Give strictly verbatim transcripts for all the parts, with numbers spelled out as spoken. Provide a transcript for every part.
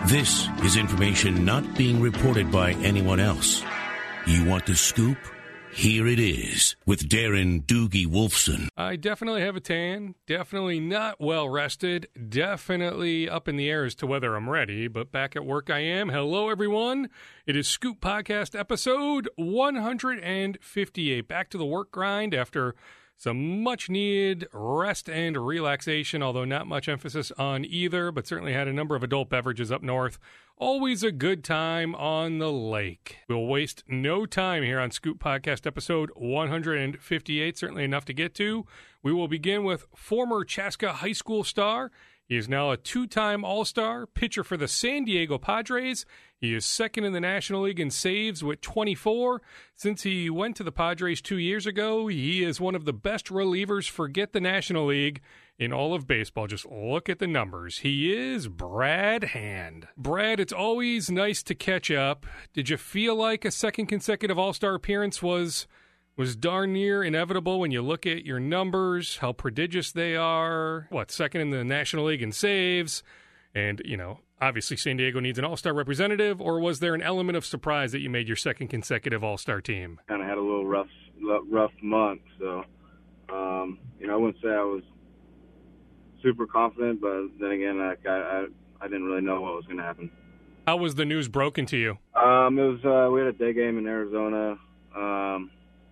This is information not being reported by anyone else. You want the scoop? Here it is with Darren Doogie Wolfson. I definitely have a tan, definitely not well rested, definitely up in the air as to whether I'm ready, but back at work I am. Hello, everyone. It is Scoop Podcast episode one hundred fifty-eight. Back to the work grind after some much-needed rest and relaxation, although not much emphasis on either, but certainly had a number of adult beverages up north. Always a good time on the lake. We'll waste no time here on Scoop Podcast episode one hundred fifty-eight, certainly enough to get to. We will begin with former Chaska High School star. He is now a two-time All-Star, pitcher for the San Diego Padres. He is second in the National League in saves with twenty-four. Since he went to the Padres two years ago, he is one of the best relievers, forget the National League, in all of baseball. Just look at the numbers. He is Brad Hand. Brad, it's always nice to catch up. Did you feel like a second consecutive All-Star appearance was was darn near inevitable when you look at your numbers, how prodigious they are? What, second in the National League in saves? And, you know, obviously San Diego needs an All-Star representative, or was there an element of surprise that you made your second consecutive All-Star team? Kind of had a little rough rough month, so, um, you know, I wouldn't say I was super confident, but then again, I, I, I didn't really know what was going to happen. How was the news broken to you? Um, it was, uh, we had a day game in Arizona, um,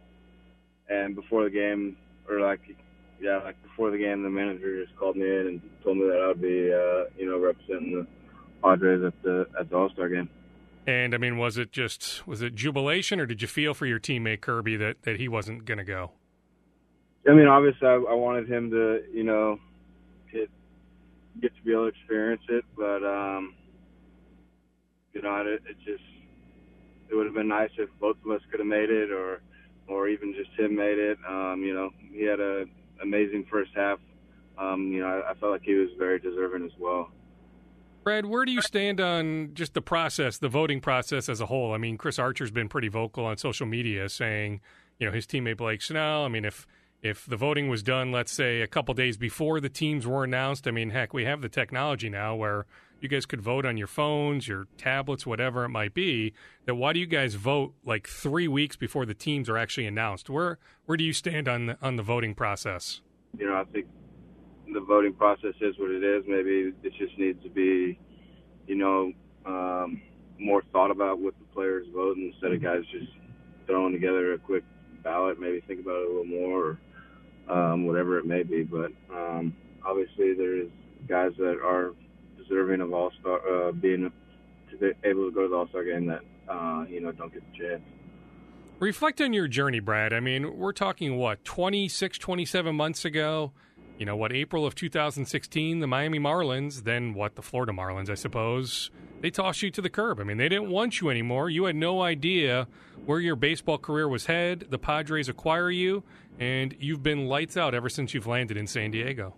and before the game, or like, yeah, like before the game, the manager just called me in and told me that I would be, uh, you know, representing the Padres at the at the All-Star game. And I mean, was it just was it jubilation, or did you feel for your teammate Kirby that, that he wasn't going to go? I mean, obviously, I, I wanted him to, you know, get get to be able to experience it, but um, you know, it, it just it would have been nice if both of us could have made it, or. or even just him made it. Um, you know, he had an amazing first half. Um, you know, I, I felt like he was very deserving as well. Brad, where do you stand on just the process, the voting process as a whole? I mean, Chris Archer's been pretty vocal on social media saying, you know, his teammate Blake Snell, I mean, if if the voting was done, let's say, a couple days before the teams were announced, I mean, heck, we have the technology now where you guys could vote on your phones, your tablets, whatever it might be. That why do you guys vote like three weeks before the teams are actually announced? Where where do you stand on the, on the voting process? You know, I think the voting process is what it is. Maybe it just needs to be, you know, um, more thought about what the players vote instead of guys just throwing together a quick ballot. Maybe think about it a little more, or um, whatever it may be. But um, obviously, there's guys that are deserving of All-Star, uh, being to be able to go to the All-Star game that, uh, you know, don't get the chance. Reflect on your journey, Brad. I mean, we're talking, what, twenty-six, twenty-seven months ago? You know, what, April of two thousand sixteen, the Miami Marlins, then what, the Florida Marlins, I suppose, they tossed you to the curb. I mean, they didn't want you anymore. You had no idea where your baseball career was headed. The Padres acquire you, and you've been lights out ever since you've landed in San Diego.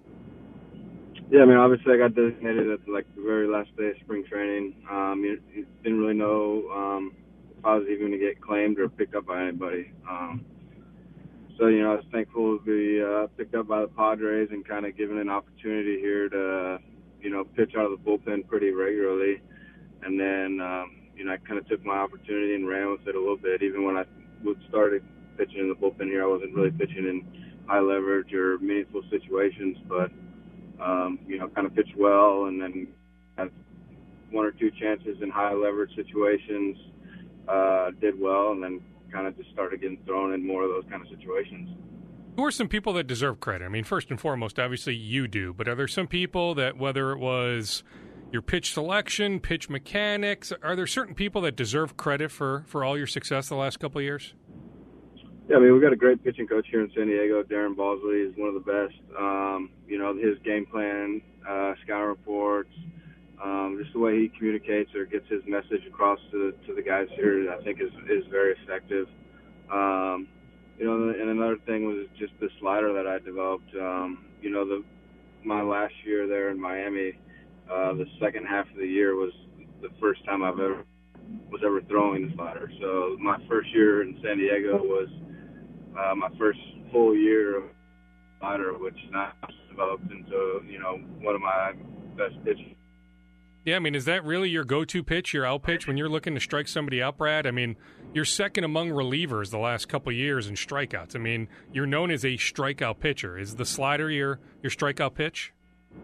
Yeah, I mean, obviously I got designated at, like, the very last day of spring training. Um, you, you didn't really know um, if I was even going to get claimed or picked up by anybody. Um, so, you know, I was thankful to be uh, picked up by the Padres and kind of given an opportunity here to, you know, pitch out of the bullpen pretty regularly. And then, um, you know, I kind of took my opportunity and ran with it a little bit. Even when I started pitching in the bullpen here, I wasn't really pitching in high leverage or meaningful situations, but Um, you know, kind of pitched well, and then had one or two chances in high leverage situations, uh, did well, and then kind of just started getting thrown in more of those kind of situations. Who are some people that deserve credit? I mean, first and foremost, obviously you do, but are there some people that, whether it was your pitch selection, pitch mechanics, are there certain people that deserve credit for, for all your success the last couple of years? Yeah, I mean, we've got a great pitching coach here in San Diego. Darren Balsley is one of the best. Um, you know, his game plan, uh, scouting reports, um, just the way he communicates or gets his message across to, to the guys here, I think is, is very effective. Um, you know, and another thing was just the slider that I developed. Um, you know, the my last year there in Miami, uh, the second half of the year was the first time I've ever was ever throwing the slider. So my first year in San Diego was uh, my first full year of slider, which now developed into, you know, one of my best pitches. Yeah, I mean, is that really your go-to pitch, your out pitch, when you're looking to strike somebody out, Brad? I mean, you're second among relievers the last couple of years in strikeouts. I mean, you're known as a strikeout pitcher. Is the slider your, your strikeout pitch?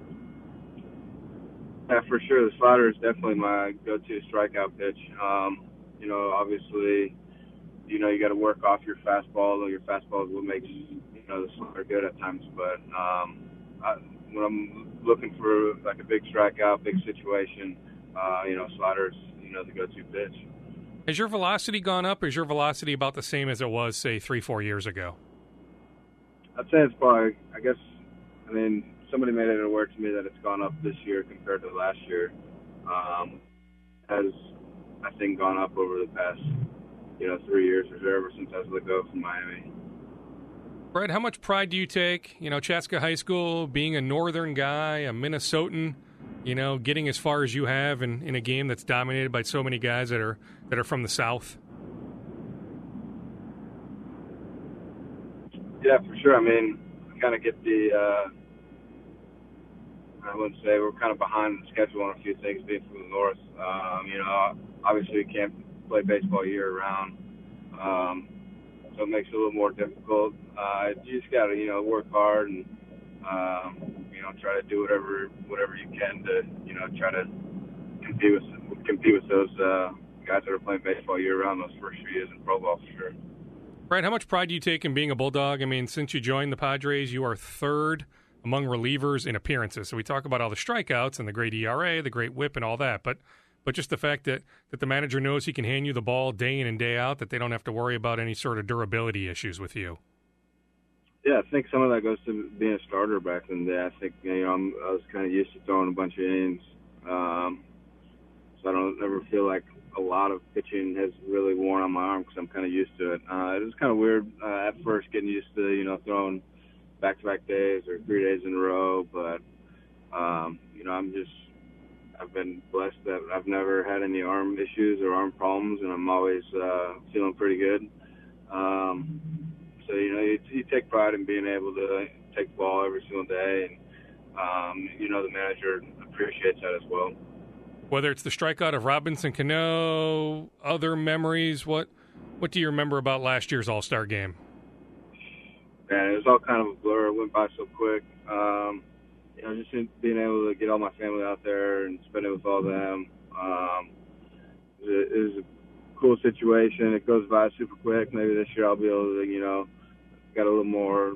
Yeah, for sure. The slider is definitely my go-to strikeout pitch. Um, you know, obviously, you know, you got to work off your fastball, or your fastball is what makes, you know, the slider good at times. But um, I, when I'm looking for like a big strikeout, big situation, uh, you know, sliders, you know, the go-to pitch. Has your velocity gone up, or is your velocity about the same as it was, say, three, four years ago? I'd say it's probably, I guess, I mean, somebody made it aware to me that it's gone up this year compared to last year. Um, has, I think, gone up over the past, you know, three years or so, ever since I was let go from Miami. Brett, how much pride do you take, you know, Chaska High School, being a northern guy, a Minnesotan, you know, getting as far as you have in, in a game that's dominated by so many guys that are that are from the South? Yeah, for sure. I mean, I kind of get the, uh, I wouldn't say we're kind of behind the schedule on a few things being from the North. Um, you know, obviously we can't play baseball year-round. Um So it makes it a little more difficult. Uh, you just got to, you know, work hard and, um, you know, try to do whatever whatever you can to, you know, try to compete with compete with those uh, guys that are playing baseball year round those first few years in pro ball for sure. Brad, how much pride do you take in being a Bulldog? I mean, since you joined the Padres, you are third among relievers in appearances. So we talk about all the strikeouts and the great E R A, the great whip, and all that, but. But just the fact that, that the manager knows he can hand you the ball day in and day out, that they don't have to worry about any sort of durability issues with you. Yeah, I think some of that goes to being a starter back in the day. I think, you know, I'm, I was kind of used to throwing a bunch of innings. Um, so I don't ever feel like a lot of pitching has really worn on my arm because I'm kind of used to it. Uh, it was kind of weird uh, at first getting used to, you know, throwing back-to-back days or three days in a row. But, um, you know, I'm just – I've been blessed that I've never had any arm issues or arm problems, and I'm always uh, feeling pretty good. Um, so, you know, you, you take pride in being able to take the ball every single day, and, um, you know, the manager appreciates that as well. Whether it's the strikeout of Robinson Cano, other memories, what what do you remember about last year's All-Star game? Man, it was all kind of a blur. It went by so quick. Um, You know, just being able to get all my family out there and spend it with all them. Um, it was a cool situation. It goes by super quick. Maybe this year I'll be able to, you know, got a little more,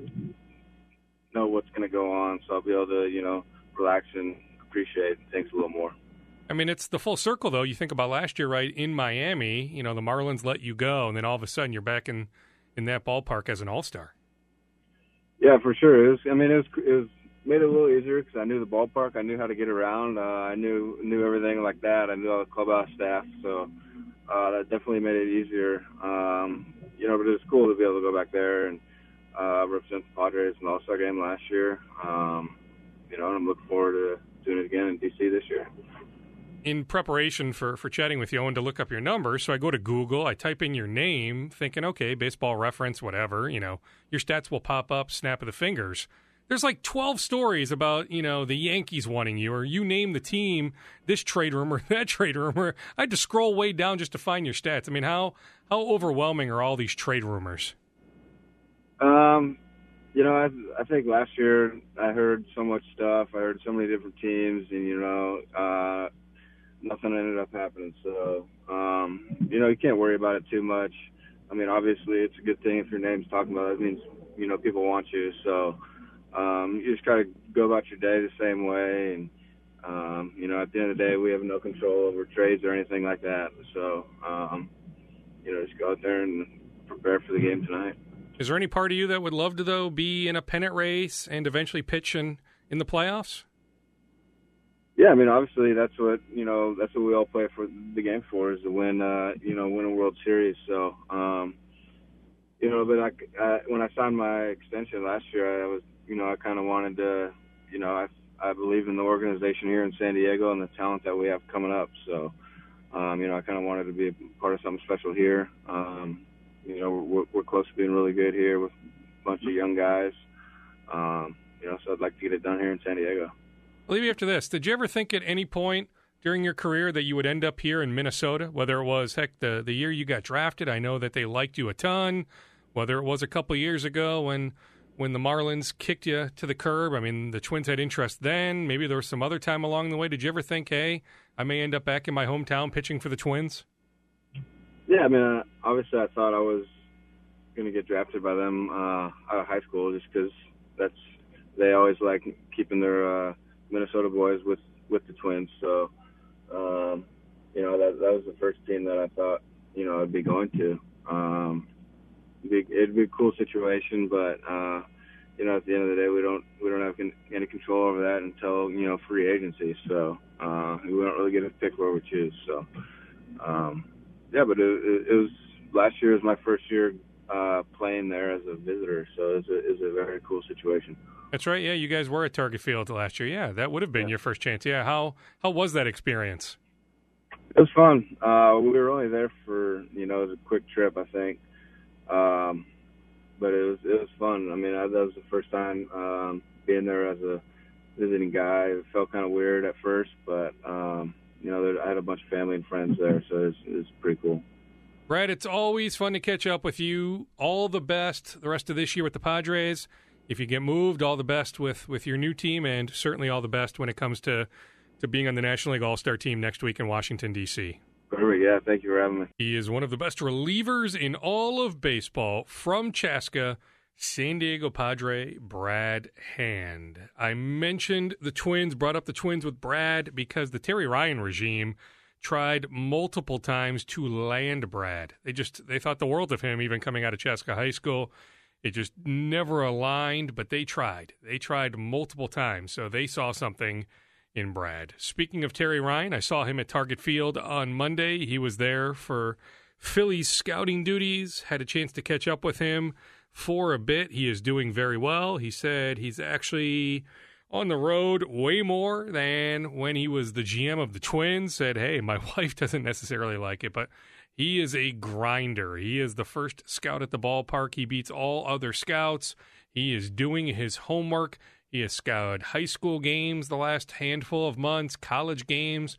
know what's going to go on, so I'll be able to, you know, relax and appreciate things a little more. I mean, it's the full circle, though. You think about last year, right, in Miami, you know, the Marlins let you go, and then all of a sudden you're back in, in that ballpark as an all-star. Yeah, for sure. It was, I mean, it was, it was, made it a little easier because I knew the ballpark. I knew how to get around. Uh, I knew knew everything like that. I knew all the clubhouse staff, so uh, that definitely made it easier. Um, you know, but it was cool to be able to go back there and uh, represent the Padres in the All-Star game last year. Um, you know, and I'm looking forward to doing it again in D C this year. In preparation for, for chatting with you, I wanted to look up your numbers, so I go to Google, I type in your name, thinking, okay, baseball reference, whatever, you know, your stats will pop up, snap of the fingers. There's like twelve stories about, you know, the Yankees wanting you, or you name the team, this trade rumor, that trade rumor. I had to scroll way down just to find your stats. I mean, how how overwhelming are all these trade rumors? Um, you know, I, I think last year I heard so much stuff. I heard so many different teams, and, you know, uh, nothing ended up happening. So, um, you know, you can't worry about it too much. I mean, obviously it's a good thing if your name's talking about it. It means, you know, people want you. So, Um, you just gotta go about your day the same way, and um, you know, at the end of the day, we have no control over trades or anything like that. So, um, you know, just go out there and prepare for the game tonight. Is there any part of you that would love to, though, be in a pennant race and eventually pitch in, in the playoffs? Yeah, I mean, obviously that's what you know. That's what we all play for the game for, is to win. Uh, you know, win a World Series. So, um, you know, but I, I, when I signed my extension last year, I was. You know, I kind of wanted to, you know, I, I believe in the organization here in San Diego and the talent that we have coming up. So, um, you know, I kind of wanted to be a part of something special here. Um, you know, we're, we're close to being really good here with a bunch of young guys. Um, you know, so I'd like to get it done here in San Diego. I'll leave you after this. Did you ever think at any point during your career that you would end up here in Minnesota, whether it was, heck, the, the year you got drafted? I know that they liked you a ton, whether it was a couple years ago when when the Marlins kicked you to the curb. I mean, the Twins had interest then. Maybe there was some other time along the way. Did you ever think, hey, I may end up back in my hometown pitching for the Twins? Yeah, I mean, uh, obviously I thought I was going to get drafted by them uh, out of high school just because that's they always like keeping their uh, Minnesota boys with, with the Twins. So, um, you know, that that was the first team that I thought, you know, I'd be going to. Um, it'd, be, it'd be a cool situation, but uh, you know, at the end of the day, we don't we don't have any control over that until, you know, free agency. So uh, we don't really get to pick where we choose. So um, yeah, but it, it, it was last year was my first year uh, playing there as a visitor, so it's a it's a very cool situation. That's right. Yeah, you guys were at Target Field last year. Yeah, that would have been yeah. your first chance. Yeah, how how was that experience? It was fun. Uh, we were only there for, you know, it was a quick trip, I think. Um, but it was it was fun. I mean, I, that was the first time um, being there as a visiting guy. It felt kind of weird at first, but um, you know, there, I had a bunch of family and friends there, so it was, it was pretty cool. Brad, it's always fun to catch up with you. All the best the rest of this year with the Padres. If you get moved, all the best with, with your new team, and certainly all the best when it comes to, to being on the National League All-Star team next week in Washington, D C Perfect. Yeah, thank you for having me. He is one of the best relievers in all of baseball from Chaska, San Diego Padre, Brad Hand. I mentioned the Twins, brought up the Twins with Brad because the Terry Ryan regime tried multiple times to land Brad. They just they thought the world of him, even coming out of Chaska High School. It just never aligned, but they tried. They tried multiple times, so they saw something in Brad. Speaking of Terry Ryan, I saw him at Target Field on Monday. He was there for Phillies scouting duties, had a chance to catch up with him for a bit. He is doing very well. He said he's actually on the road way more than when he was the G M of the Twins. Said, hey, my wife doesn't necessarily like it, but he is a grinder. He is the first scout at the ballpark. He beats all other scouts. He is doing his homework. He has scouted high school games the last handful of months, college games,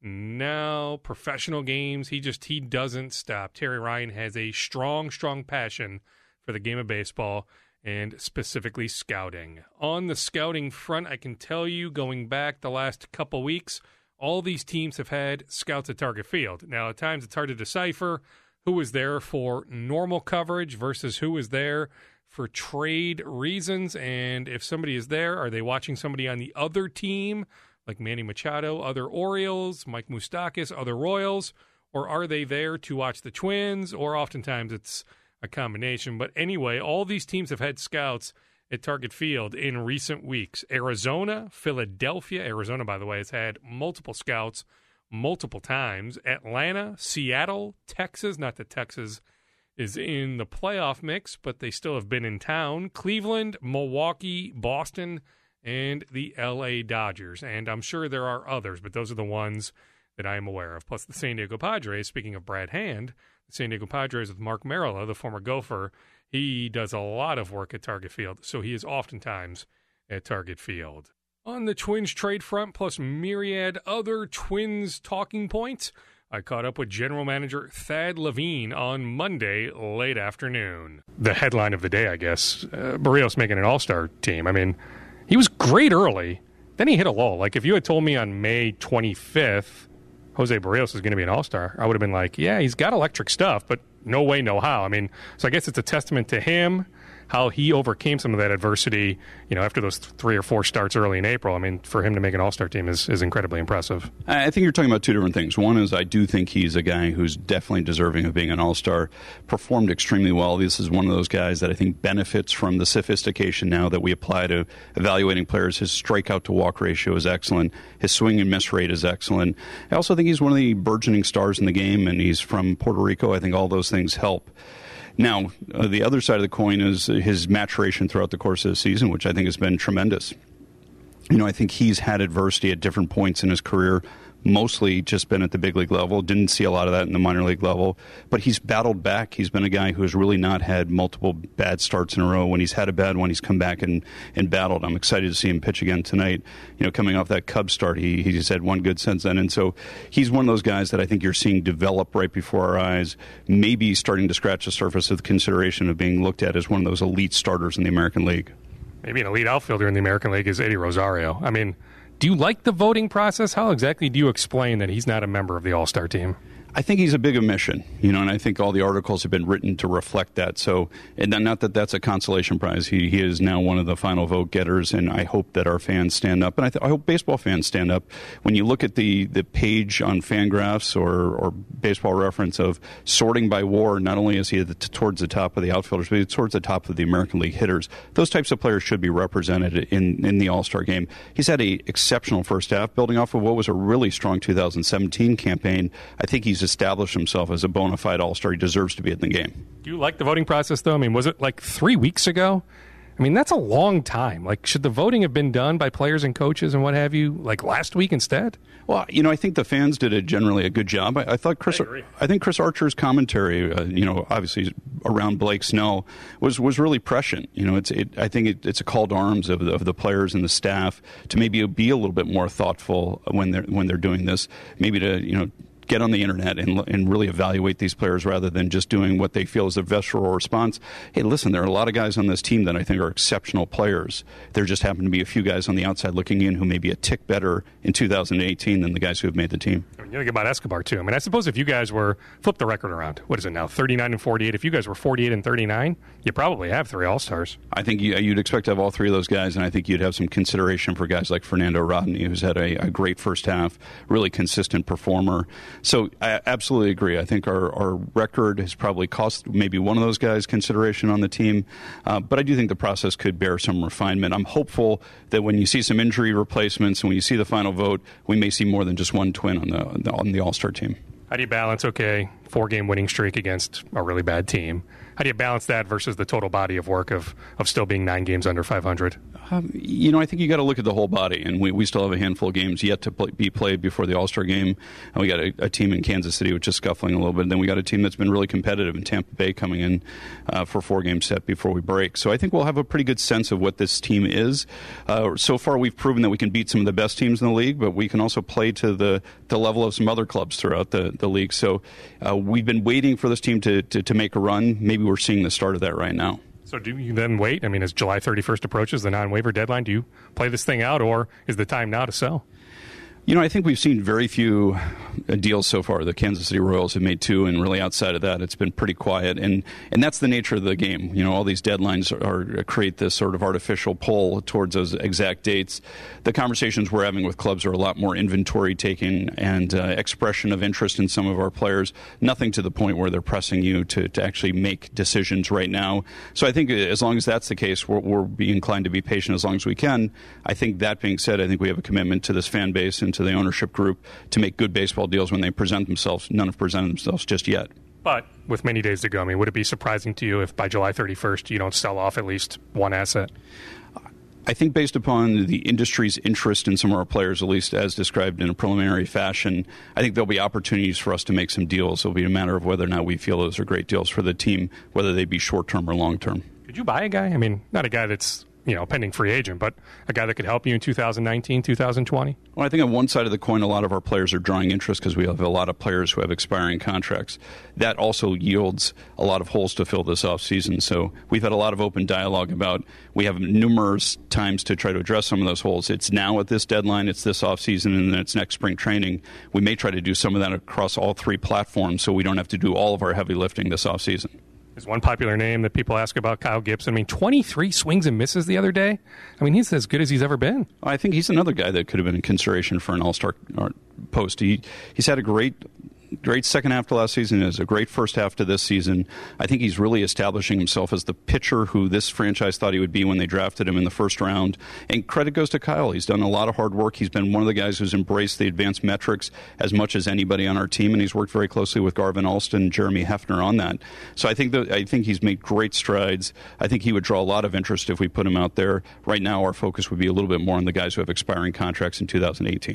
now professional games. He just, he doesn't stop. Terry Ryan has a strong, strong passion for the game of baseball and specifically scouting. On the scouting front, I can tell you, going back the last couple weeks, all these teams have had scouts at Target Field. Now, at times it's hard to decipher who was there for normal coverage versus who was there for trade reasons. And if somebody is there, are they watching somebody on the other team, like Manny Machado, other Orioles, Mike Moustakas, other Royals, or are they there to watch the Twins? Or oftentimes it's a combination. But anyway, all these teams have had scouts at Target Field in recent weeks. Arizona, Philadelphia. Arizona, by the way, has had multiple scouts multiple times. Atlanta, Seattle, Texas. Not that Texas is in the playoff mix, but they still have been in town. Cleveland, Milwaukee, Boston, and the L A Dodgers. And I'm sure there are others, but those are the ones that I am aware of. Plus the San Diego Padres, speaking of Brad Hand, the San Diego Padres with Mark Marilla, the former Gopher, he does a lot of work at Target Field, so he is oftentimes at Target Field. On the Twins trade front, plus myriad other Twins talking points, I caught up with General Manager Thad Levine on Monday late afternoon. The headline of the day, I guess, uh, Barrios making an all-star team. I mean, he was great early. Then he hit a lull. Like, if you had told me on May twenty-fifth Jose Barrios is going to be an all-star, I would have been like, yeah, he's got electric stuff, but no way, no how. I mean, so I guess it's a testament to him, how he overcame some of that adversity, you know, after those th- three or four starts early in April. I mean, for him to make an all-star team is, is incredibly impressive. I think you're talking about two different things. One is I do think he's a guy who's definitely deserving of being an all-star, performed extremely well. This is one of those guys that I think benefits from the sophistication now that we apply to evaluating players. His strikeout-to-walk ratio is excellent. His swing and miss rate is excellent. I also think he's one of the burgeoning stars in the game, and he's from Puerto Rico. I think all those things help. Now, uh, the other side of the coin is his maturation throughout the course of the season, which I think has been tremendous. You know, I think he's had adversity at different points in his career, mostly just been at the big league level. Didn't see a lot of that in the minor league level. But he's battled back. He's been a guy who has really not had multiple bad starts in a row. When he's had a bad one, he's come back and, and battled. I'm excited to see him pitch again tonight. You know, coming off that Cubs start, he he's had one good since then. And so he's one of those guys that I think you're seeing develop right before our eyes, maybe starting to scratch the surface of the consideration of being looked at as one of those elite starters in the American League. Maybe an elite outfielder in the American League is Eddie Rosario. I mean, do you like the voting process? How exactly do you explain that he's not a member of the All-Star team? I think he's a big omission, you know, and I think all the articles have been written to reflect that. So, and not that that's a consolation prize. He he is now one of the final vote getters, and I hope that our fans stand up, and I, th- I hope baseball fans stand up. When you look at the, the page on Fangraphs or, or Baseball Reference of sorting by WAR, not only is he at the, towards the top of the outfielders, but he's towards the top of the American League hitters. Those types of players should be represented in, in the All-Star game. He's had an exceptional first half, building off of what was a really strong two thousand seventeen campaign. I think he's established himself as a bona fide All-Star. He deserves to be in the game. Do you like the voting process, though? I mean, was it like three weeks ago? I mean, that's a long time. Like, should the voting have been done by players and coaches and what have you, like last week instead? Well, you know, I think the fans did a generally a good job. I, I thought Chris, I, I think Chris Archer's commentary, uh, you know, obviously around Blake Snell was, was really prescient. You know, it's it, I think it, it's a call to arms of the, of the players and the staff to maybe be a little bit more thoughtful when they're when they're doing this. Maybe to you know. get on the internet and, and really evaluate these players rather than just doing what they feel is a visceral response. Hey, listen, there are a lot of guys on this team that I think are exceptional players. There just happen to be a few guys on the outside looking in who may be a tick better in two thousand eighteen than the guys who have made the team. I mean, you think about Escobar, too. I mean, I suppose if you guys were, flip the record around, what is it now, thirty-nine and forty-eight? If you guys were forty-eight and thirty-nine, you probably have three All-Stars. I think you, you'd expect to have all three of those guys, and I think you'd have some consideration for guys like Fernando Rodney, who's had a, a great first half, really consistent performer. So I absolutely agree. I think our, our record has probably cost maybe one of those guys consideration on the team, uh, but I do think the process could bear some refinement. I'm hopeful that when you see some injury replacements and when you see the final vote, we may see more than just one twin on the on the All-Star team. How do you balance, okay, four-game winning streak against a really bad team? How do you balance that versus the total body of work of, of still being nine games under five hundred? Um, you know, I think you got to look at the whole body, and we, we still have a handful of games yet to play, be played before the All-Star game. And we got a, a team in Kansas City which is scuffling a little bit, and then we got a team that's been really competitive in Tampa Bay coming in uh, for four games set before we break. So I think we'll have a pretty good sense of what this team is. Uh, so far, we've proven that we can beat some of the best teams in the league, but we can also play to the, the level of some other clubs throughout the, the league. So uh, we've been waiting for this team to, to, to make a run. Maybe we're seeing the start of that right now. So do you then wait? I mean, as July thirty-first approaches, the non-waiver deadline, do you play this thing out, or is the time now to sell? You know, I think we've seen very few deals so far. The Kansas City Royals have made two, and really outside of that, it's been pretty quiet. And, and that's the nature of the game. You know, all these deadlines are, are create this sort of artificial pull towards those exact dates. The conversations we're having with clubs are a lot more inventory taking and uh, expression of interest in some of our players. Nothing to the point where they're pressing you to, to actually make decisions right now. So I think as long as that's the case, we're, we're be inclined to be patient as long as we can. I think that being said, I think we have a commitment to this fan base and to the ownership group to make good baseball deals when they present themselves. None have presented themselves just yet. But with many days to go, I mean, would it be surprising to you if by July thirty-first you don't sell off at least one asset? I think based upon the industry's interest in some of our players, at least as described in a preliminary fashion, I think there'll be opportunities for us to make some deals. It'll be a matter of whether or not we feel those are great deals for the team, whether they be short-term or long-term. Could you buy a guy? I mean, not a guy that's, you know, pending free agent, but a guy that could help you in two thousand nineteen, two thousand twenty? Well, I think on one side of the coin, a lot of our players are drawing interest because we have a lot of players who have expiring contracts. That also yields a lot of holes to fill this offseason. So we've had a lot of open dialogue about, we have numerous times to try to address some of those holes. It's now at this deadline, it's this offseason, and then it's next spring training. We may try to do some of that across all three platforms so we don't have to do all of our heavy lifting this offseason. There's one popular name that people ask about, Kyle Gibson. I mean, twenty-three swings and misses the other day. I mean, he's as good as he's ever been. I think he's another guy that could have been in consideration for an all-star post. He, he's had a great... Great second half to last season, is a great first half to this season. I think he's really establishing himself as the pitcher who this franchise thought he would be when they drafted him in the first round. And credit goes to Kyle. He's done a lot of hard work. He's been one of the guys who's embraced the advanced metrics as much as anybody on our team, and he's worked very closely with Garvin Alston and Jeremy Hefner on that. So I think that I think he's made great strides. I think he would draw a lot of interest if we put him out there. Right now, our focus would be a little bit more on the guys who have expiring contracts in two thousand eighteen.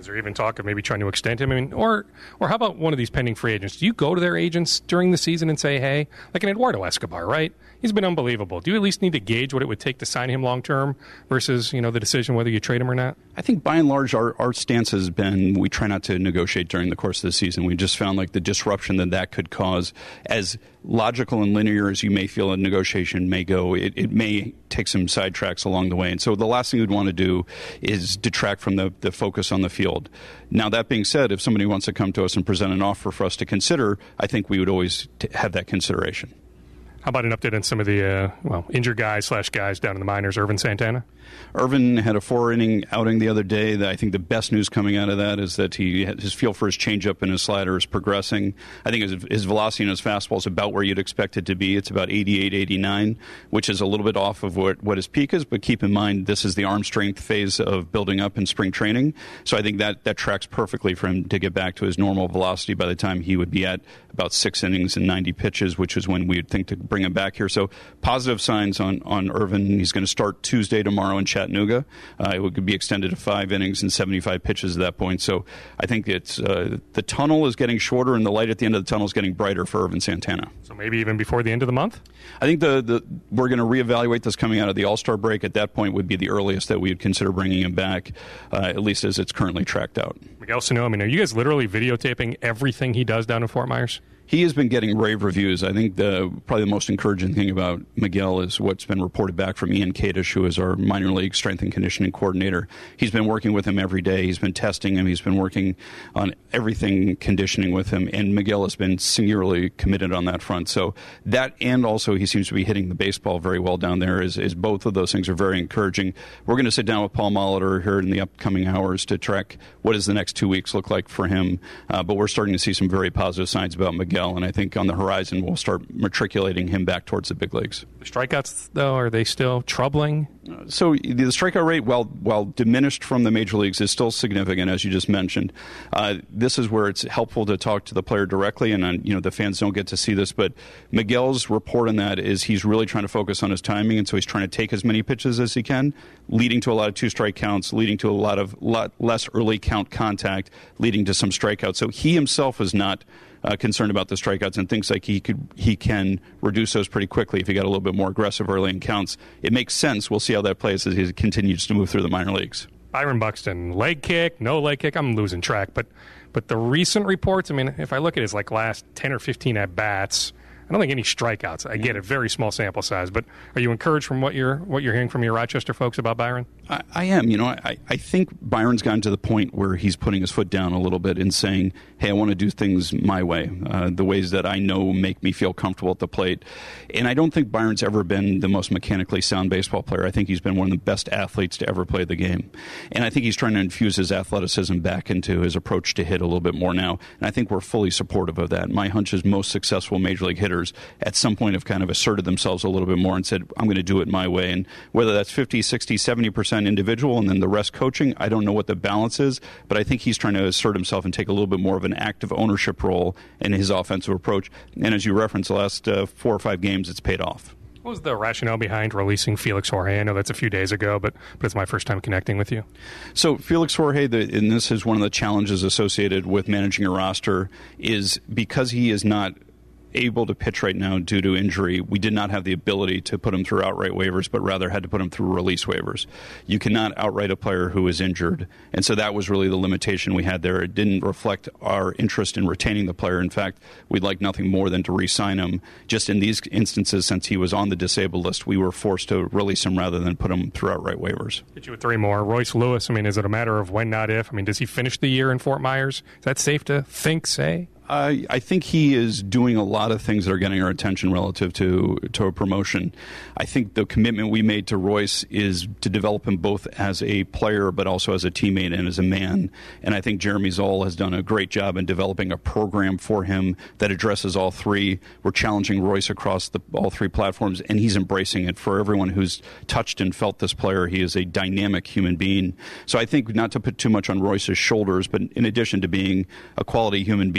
Is there even talk of maybe trying to extend him? I mean, or or how about one of these pending free agents? Do you go to their agents during the season and say, hey, like an Eduardo Escobar, right? He's been unbelievable. Do you at least need to gauge what it would take to sign him long term versus, you know, the decision whether you trade him or not? I think by and large our, our stance has been we try not to negotiate during the course of the season. We just found like the disruption that that could cause, as logical and linear as you may feel a negotiation may go, it, it may take some sidetracks along the way. And so the last thing we'd want to do is detract from the, the focus on the field. Now, that being said, if somebody wants to come to us and present an offer for us to consider, I think we would always t- have that consideration. How about an update on some of the, uh, well, injured guys slash guys down in the minors, Ervin Santana? Ervin had a four-inning outing the other day. I think the best news coming out of that is that he his feel for his changeup and his slider is progressing. I think his, his velocity and his fastball is about where you'd expect it to be. It's about eighty-eight, eighty-nine, which is a little bit off of what, what his peak is, but keep in mind this is the arm strength phase of building up in spring training. So I think that, that tracks perfectly for him to get back to his normal velocity by the time he would be at about six innings and ninety pitches, which is when we'd think to bring him back here. So positive signs on, on Ervin. He's going to start Tuesday, tomorrow in Chattanooga. Uh, it would be extended to five innings and seventy-five pitches at that point. So I think it's uh, the tunnel is getting shorter and the light at the end of the tunnel is getting brighter for Ervin Santana. So maybe even before the end of the month? I think the, the we're going to reevaluate this coming out of the All-Star break. At that point would be the earliest that we would consider bringing him back, uh, at least as it's currently tracked out. Miguel Sano, I mean, are you guys literally videotaping everything he does down in Fort Myers? He has been getting rave reviews. I think the probably the most encouraging thing about Miguel is what's been reported back from Ian Kadish, who is our minor league strength and conditioning coordinator. He's been working with him every day. He's been testing him. He's been working on everything conditioning with him. And Miguel has been singularly committed on that front. So that, and also he seems to be hitting the baseball very well down there, is, is both of those things are very encouraging. We're going to sit down with Paul Molitor here in the upcoming hours to track what does the next two weeks look like for him. Uh, but we're starting to see some very positive signs about Miguel. And I think on the horizon, we'll start matriculating him back towards the big leagues. The strikeouts, though, are they still troubling? Uh, so the strikeout rate, while while diminished from the major leagues, is still significant, as you just mentioned. Uh, this is where it's helpful to talk to the player directly, and uh, you know the fans don't get to see this, but Miguel's report on that is he's really trying to focus on his timing, and so he's trying to take as many pitches as he can, leading to a lot of two-strike counts, leading to a lot of lot less early count contact, leading to some strikeouts. So he himself is not Uh, concerned about the strikeouts and thinks like he could he can reduce those pretty quickly if he got a little bit more aggressive early in counts. It makes sense. We'll see how that plays as he continues to move through the minor leagues. Byron Buxton, leg kick, no leg kick. I'm losing track, but but the recent reports, I mean, if I look at his like last ten or fifteen at bats, I don't think any strikeouts. I get a very small sample size, but are you encouraged from what you're what you're hearing from your Rochester folks about Byron? I, I am. You know, I, I think Byron's gotten to the point where he's putting his foot down a little bit and saying, hey, I want to do things my way, uh, the ways that I know make me feel comfortable at the plate. And I don't think Byron's ever been the most mechanically sound baseball player. I think he's been one of the best athletes to ever play the game. And I think he's trying to infuse his athleticism back into his approach to hit a little bit more now. And I think we're fully supportive of that. My hunch is most successful major league hitters at some point have kind of asserted themselves a little bit more and said, I'm going to do it my way. And whether that's fifty, sixty, seventy percent individual and then the rest coaching, I don't know what the balance is, but I think he's trying to assert himself and take a little bit more of an active ownership role in his offensive approach. And as you referenced, the last uh, four or five games, it's paid off. What was the rationale behind releasing Felix Jorge? I know that's a few days ago, but, but it's my first time connecting with you. So Felix Jorge, the, and this is one of the challenges associated with managing a roster, is because he is not able to pitch right now due to injury, we did not have the ability to put him through outright waivers, but rather had to put him through release waivers. You cannot outright a player who is injured, and so that was really the limitation we had there. It didn't reflect our interest in retaining the player. In fact, we'd like nothing more than to re-sign him. Just in these instances, since he was on the disabled list, we were forced to release him rather than put him through outright waivers. Get you with three more. Royce Lewis, I mean, is it a matter of when, not if? I mean, does he finish the year in Fort Myers? Is that safe to think, say? I, I think he is doing a lot of things that are getting our attention relative to, to a promotion. I think the commitment we made to Royce is to develop him both as a player but also as a teammate and as a man. And I think Jeremy Zoll has done a great job in developing a program for him that addresses all three. We're challenging Royce across the, all three platforms, and he's embracing it. For everyone who's touched and felt this player, he is a dynamic human being. So I think not to put too much on Royce's shoulders, but in addition to being a quality human being and an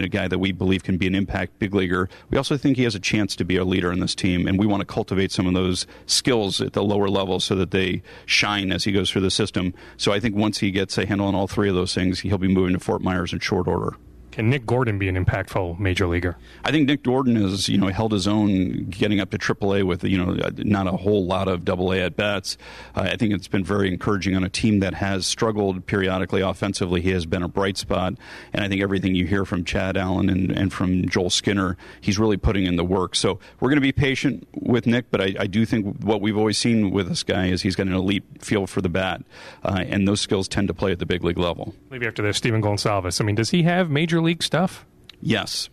a guy that we believe can be an impact big leaguer. We also think he has a chance to be a leader in this team, and we want to cultivate some of those skills at the lower level so that they shine as he goes through the system. So I think once he gets a handle on all three of those things, he'll be moving to Fort Myers in short order. Can Nick Gordon be an impactful major leaguer? I think Nick Gordon has, you know, held his own getting up to triple A with, you know, not a whole lot of double A at bats. Uh, I think it's been very encouraging on a team that has struggled periodically offensively. He has been a bright spot, and I think everything you hear from Chad Allen and, and from Joel Skinner, he's really putting in the work. So we're going to be patient with Nick, but I, I do think what we've always seen with this guy is he's got an elite feel for the bat, uh, and those skills tend to play at the big league level. Maybe after this, Steven Gonsalves. I mean, does he have major league stuff? Yes.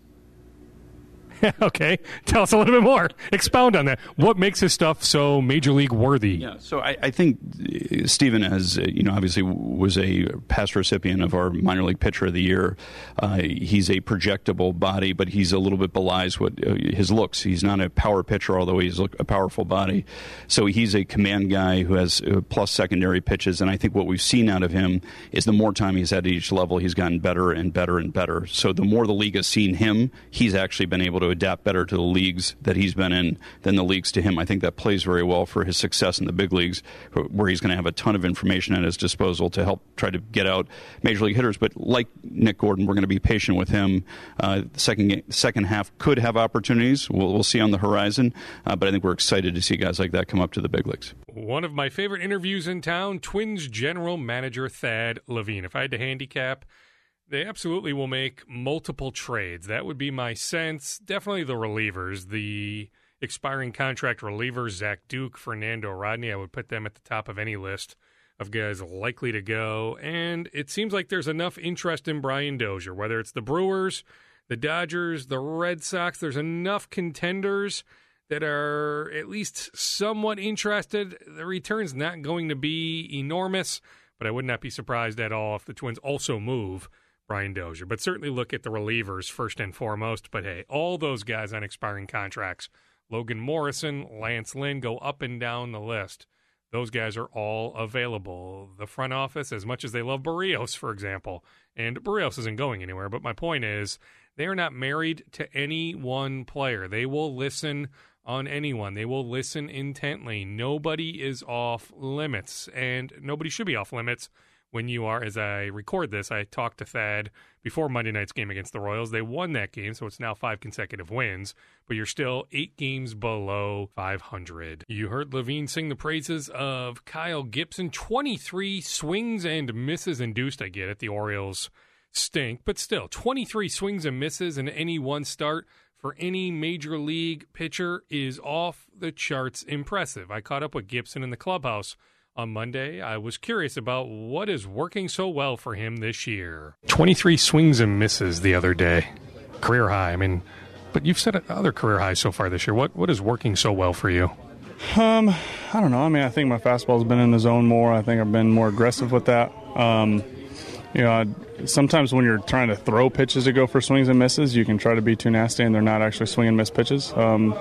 Okay. Tell us a little bit more. Expound on that. What makes his stuff so major league worthy? Yeah, so I, I think Steven has, you know, obviously was a past recipient of our minor league pitcher of the year. Uh, he's a projectable body, but he's a little bit belies what uh, his looks. He's not a power pitcher, although he's a powerful body. So he's a command guy who has uh, plus secondary pitches, and I think what we've seen out of him is the more time he's had at each level, he's gotten better and better and better. So the more the league has seen him, he's actually been able to adapt better to the leagues that he's been in than the leagues to him. I think that plays very well for his success in the big leagues, where he's going to have a ton of information at his disposal to help try to get out major league hitters. But like Nick Gordon, we're going to be patient with him. Uh, the second second half could have opportunities. We'll, we'll see on the horizon, uh, but I think we're excited to see guys like that come up to the big leagues. One of my favorite interviews in town, Twins general manager Thad Levine. If I had to handicap, they absolutely will make multiple trades. That would be my sense. Definitely the relievers, the expiring contract relievers, Zach Duke, Fernando Rodney. I would put them at the top of any list of guys likely to go. And it seems like there's enough interest in Brian Dozier, whether it's the Brewers, the Dodgers, the Red Sox. There's enough contenders that are at least somewhat interested. The return's not going to be enormous, but I would not be surprised at all if the Twins also move Brian Dozier. But certainly look at the relievers first and foremost. But hey, all those guys on expiring contracts, Logan Morrison, Lance Lynn, go up and down the list. Those guys are all available. The front office, as much as they love Barrios, for example, and Barrios isn't going anywhere, but my point is they are not married to any one player. They will listen on anyone. They will listen intently. Nobody is off limits, and nobody should be off limits. When you are, as I record this, I talked to Thad before Monday night's game against the Royals. They won that game, so it's now five consecutive wins, but you're still eight games below five hundred. You heard Levine sing the praises of Kyle Gibson. twenty-three swings and misses induced. I get it. The Orioles stink, but still, twenty-three swings and misses in any one start for any major league pitcher is off the charts impressive. I caught up with Gibson in the clubhouse on Monday. I was curious about what is working so well for him this year. twenty-three swings and misses the other day. Career high. I mean, but you've set other career highs so far this year. What What is working so well for you? Um, I don't know. I mean, I think my fastball's been in the zone more. I think I've been more aggressive with that. Um, you know, I, sometimes when you're trying to throw pitches to go for swings and misses, you can try to be too nasty and they're not actually swing and miss pitches. Um,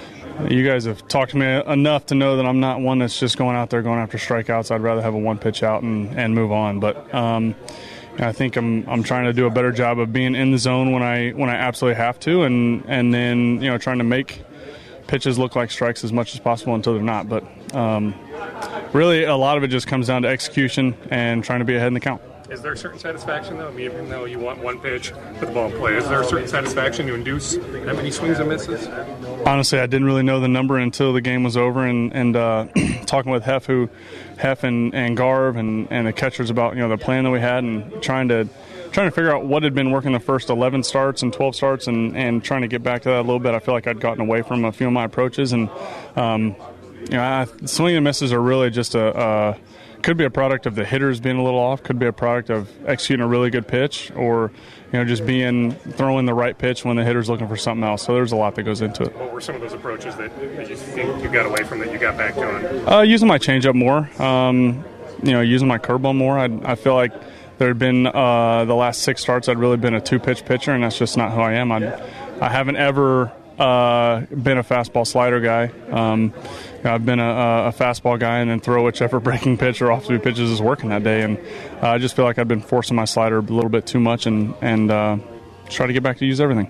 You guys have talked to me enough to know that I'm not one that's just going out there going after strikeouts. I'd rather have a one pitch out and, and move on. But um, I think I'm I'm trying to do a better job of being in the zone when I when I absolutely have to, and and then you know trying to make pitches look like strikes as much as possible until they're not. But um, really, a lot of it just comes down to execution and trying to be ahead in the count. Is there a certain satisfaction, though? I mean, even though you want one pitch, put the ball in play, is there a certain satisfaction to induce that many swings and misses? Honestly, I didn't really know the number until the game was over, and, and uh, talking with Hef, who, Hef and, and Garv and, and the catchers about you know the plan that we had, and trying to trying to figure out what had been working the first eleven starts and twelve starts, and, and trying to get back to that a little bit. I feel like I'd gotten away from a few of my approaches, and um, you know, I, swing and misses are really just a. a could be a product of the hitters being a little off, could be a product of executing a really good pitch, or you know just being throwing the right pitch when the hitter's looking for something else. So there's a lot that goes into it. What were some of those approaches that, that you think you got away from that you got back to? Uh, using my changeup more, um, you know, using my curveball more. I, I feel like there had been uh, the last six starts I'd really been a two-pitch pitcher, and that's just not who I am. I, I haven't ever uh, been a fastball slider guy. Um, I've been a, a fastball guy and then throw whichever breaking pitch or off-speed pitches is working that day. And uh, I just feel like I've been forcing my slider a little bit too much and, and uh, try to get back to use everything.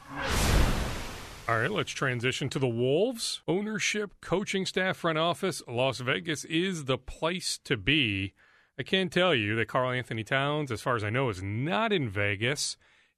All right, let's transition to the Wolves. Ownership, coaching staff, front office, Las Vegas is the place to be. I can tell you that Karl Anthony Towns, as far as I know, is not in Vegas.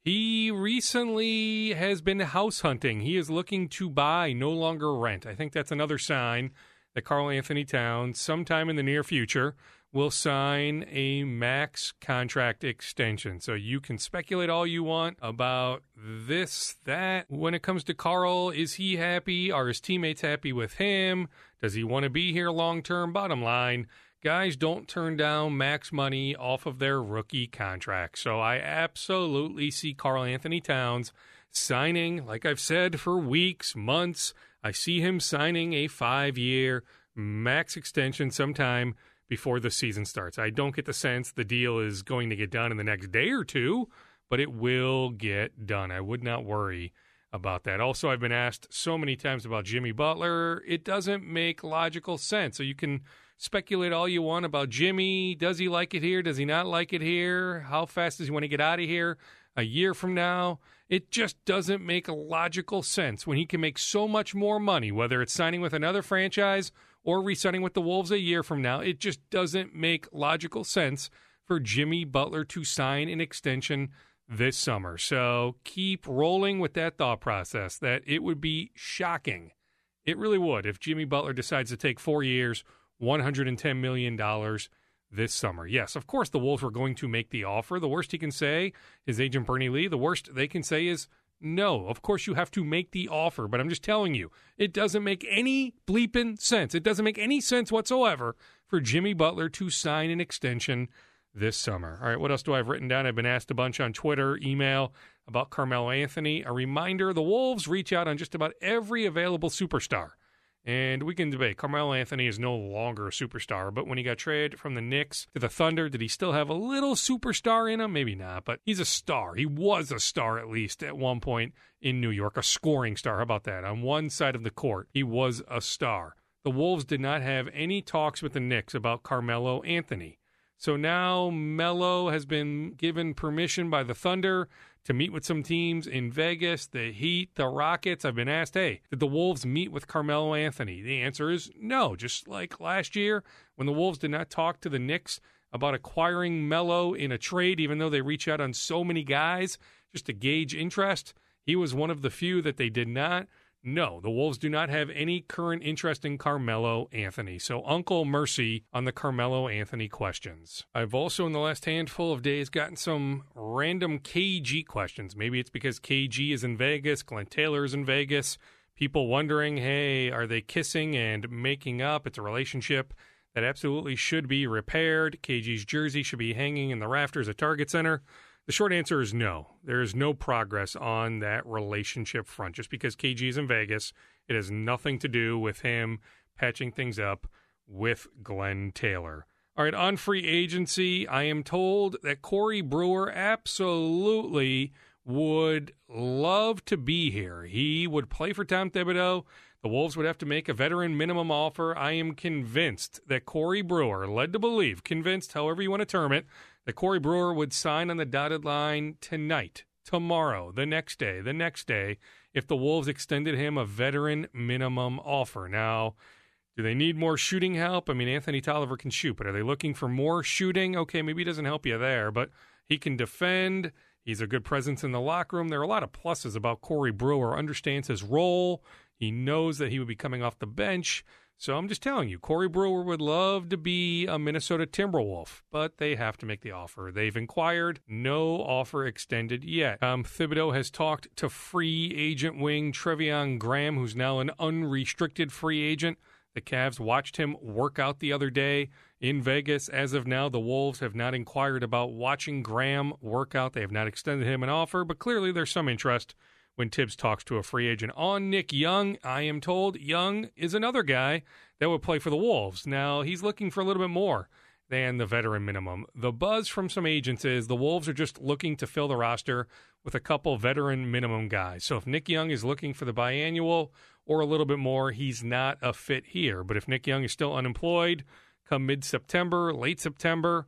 He recently has been house hunting. He is looking to buy, no longer rent. I think that's another sign that Karl Anthony Towns, sometime in the near future, will sign a max contract extension. So you can speculate all you want about this, that. When it comes to Karl, is he happy? Are his teammates happy with him? Does he want to be here long term? Bottom line, guys don't turn down max money off of their rookie contract. So I absolutely see Karl Anthony Towns signing, like I've said for weeks, months. I see him signing a five-year max extension sometime before the season starts. I don't get the sense the deal is going to get done in the next day or two, but it will get done. I would not worry about that. Also, I've been asked so many times about Jimmy Butler. It doesn't make logical sense. So you can speculate all you want about Jimmy. Does he like it here? Does he not like it here? How fast does he want to get out of here a year from now? It just doesn't make logical sense when he can make so much more money, whether it's signing with another franchise or re-signing with the Wolves a year from now. It just doesn't make logical sense for Jimmy Butler to sign an extension this summer. So keep rolling with that thought process that it would be shocking. It really would if Jimmy Butler decides to take four years, one hundred ten million dollars this summer. Yes, of course the Wolves were going to make the offer. The worst he can say, his agent Bernie Lee, the worst they can say is no. Of course you have to make the offer, but I'm just telling you, it doesn't make any bleeping sense. It doesn't make any sense whatsoever for Jimmy Butler to sign an extension this summer. All right, what else do I have written down? I've been asked a bunch on Twitter, email about Carmelo Anthony. A reminder, the Wolves reach out on just about every available superstar. And we can debate. Carmelo Anthony is no longer a superstar, but when he got traded from the Knicks to the Thunder, did he still have a little superstar in him? Maybe not, but he's a star. He was a star, at least, at one point in New York, a scoring star. How about that? On one side of the court, he was a star. The Wolves did not have any talks with the Knicks about Carmelo Anthony. So now Melo has been given permission by the Thunder to meet with some teams in Vegas, the Heat, the Rockets. I've been asked, hey, did the Wolves meet with Carmelo Anthony? The answer is no. Just like last year when the Wolves did not talk to the Knicks about acquiring Melo in a trade, even though they reach out on so many guys just to gauge interest, he was one of the few that they did not. No, the Wolves do not have any current interest in Carmelo Anthony. So Uncle Mercy on the Carmelo Anthony questions. I've also in the last handful of days gotten some random K G questions. Maybe it's because K G is in Vegas, Glenn Taylor is in Vegas. People wondering, hey, are they kissing and making up? It's a relationship that absolutely should be repaired. K G's jersey should be hanging in the rafters at Target Center. The short answer is no. There is no progress on that relationship front. Just because K G is in Vegas, it has nothing to do with him patching things up with Glenn Taylor. All right, on free agency, I am told that Corey Brewer absolutely would love to be here. He would play for Tom Thibodeau. The Wolves would have to make a veteran minimum offer. I am convinced that Corey Brewer, led to believe, convinced, however you want to term it, that Corey Brewer would sign on the dotted line tonight, tomorrow, the next day, the next day, if the Wolves extended him a veteran minimum offer. Now, do they need more shooting help? I mean, Anthony Tolliver can shoot, but are they looking for more shooting? Okay, maybe he doesn't help you there, but he can defend. He's a good presence in the locker room. There are a lot of pluses about Corey Brewer. Understands his role. He knows that he would be coming off the bench. So I'm just telling you, Corey Brewer would love to be a Minnesota Timberwolf, but they have to make the offer. They've inquired, no offer extended yet. Um, Thibodeau has talked to free agent wing Treveon Graham, who's now an unrestricted free agent. The Cavs watched him work out the other day in Vegas. As of now, the Wolves have not inquired about watching Graham work out. They have not extended him an offer, but clearly there's some interest when Tibbs talks to a free agent. On Nick Young, I am told Young is another guy that would play for the Wolves. Now, he's looking for a little bit more than the veteran minimum. The buzz from some agents is the Wolves are just looking to fill the roster with a couple veteran minimum guys. So if Nick Young is looking for the biannual or a little bit more, he's not a fit here. But if Nick Young is still unemployed come mid-September, late September,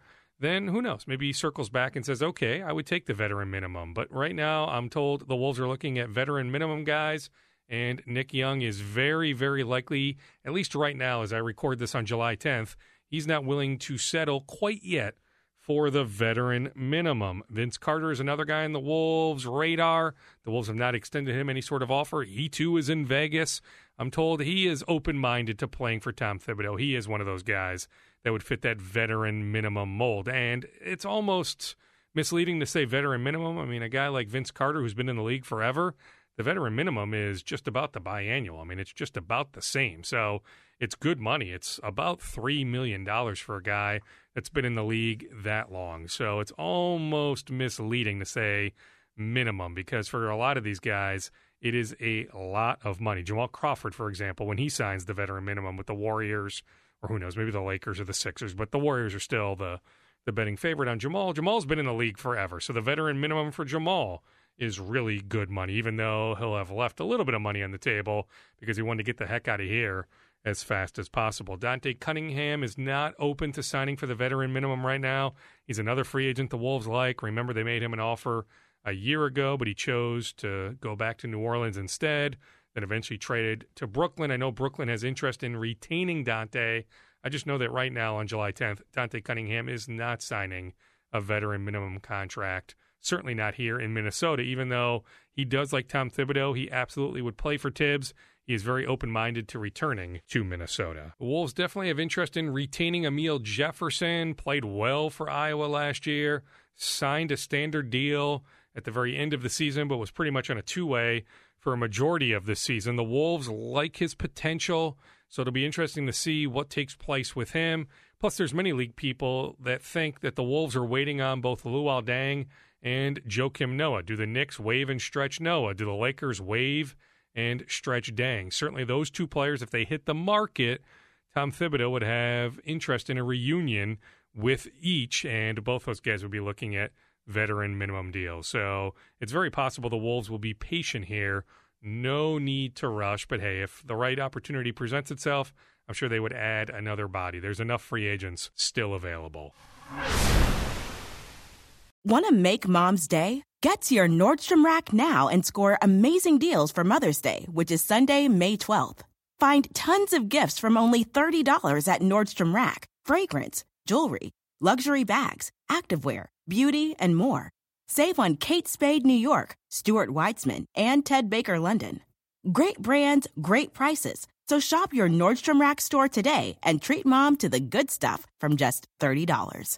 then who knows? Maybe he circles back and says, okay, I would take the veteran minimum. But right now, I'm told the Wolves are looking at veteran minimum guys, and Nick Young is very, very likely, at least right now as I record this on July tenth, he's not willing to settle quite yet for the veteran minimum. Vince Carter is another guy on the Wolves' radar. The Wolves have not extended him any sort of offer. He, too, is in Vegas. I'm told he is open-minded to playing for Tom Thibodeau. He is one of those guys that would fit that veteran minimum mold. And it's almost misleading to say veteran minimum. I mean, a guy like Vince Carter, who's been in the league forever, the veteran minimum is just about the biannual. I mean, it's just about the same. So it's good money. It's about three million dollars for a guy that's been in the league that long. So it's almost misleading to say minimum, because for a lot of these guys, it is a lot of money. Jamal Crawford, for example, when he signs the veteran minimum with the Warriors, or who knows, maybe the Lakers or the Sixers, but the Warriors are still the, the betting favorite on Jamal. Jamal's been in the league forever, so the veteran minimum for Jamal is really good money, even though he'll have left a little bit of money on the table because he wanted to get the heck out of here as fast as possible. Dante Cunningham is not open to signing for the veteran minimum right now. He's another free agent the Wolves like. Remember, they made him an offer a year ago, but he chose to go back to New Orleans instead, then eventually traded to Brooklyn. I know Brooklyn has interest in retaining Dante. I just know that right now on July tenth, Dante Cunningham is not signing a veteran minimum contract. Certainly not here in Minnesota, even though he does like Tom Thibodeau. He absolutely would play for Tibbs. He is very open-minded to returning to Minnesota. The Wolves definitely have interest in retaining Emil Jefferson, played well for Iowa last year, signed a standard deal at the very end of the season, but was pretty much on a two-way for a majority of this season. The Wolves like his potential, so it'll be interesting to see what takes place with him. Plus, there's many league people that think that the Wolves are waiting on both Luol Deng and Joakim Noah. Do the Knicks waive and stretch Noah? Do the Lakers waive and stretch Deng? Certainly those two players, if they hit the market, Tom Thibodeau would have interest in a reunion with each, and both those guys would be looking at veteran minimum deals. So it's very possible the Wolves will be patient here. No need to rush, but hey, if the right opportunity presents itself, I'm sure they would add another body. There's enough free agents still available. Want to make Mom's Day? Get to your Nordstrom Rack now and score amazing deals for Mother's Day, which is Sunday, May twelfth. Find tons of gifts from only thirty dollars at Nordstrom Rack. Fragrance, jewelry, luxury bags, activewear, beauty, and more. Save on Kate Spade New York, Stuart Weitzman, and Ted Baker London. Great brands, great prices. So shop your Nordstrom Rack store today and treat Mom to the good stuff from just thirty dollars.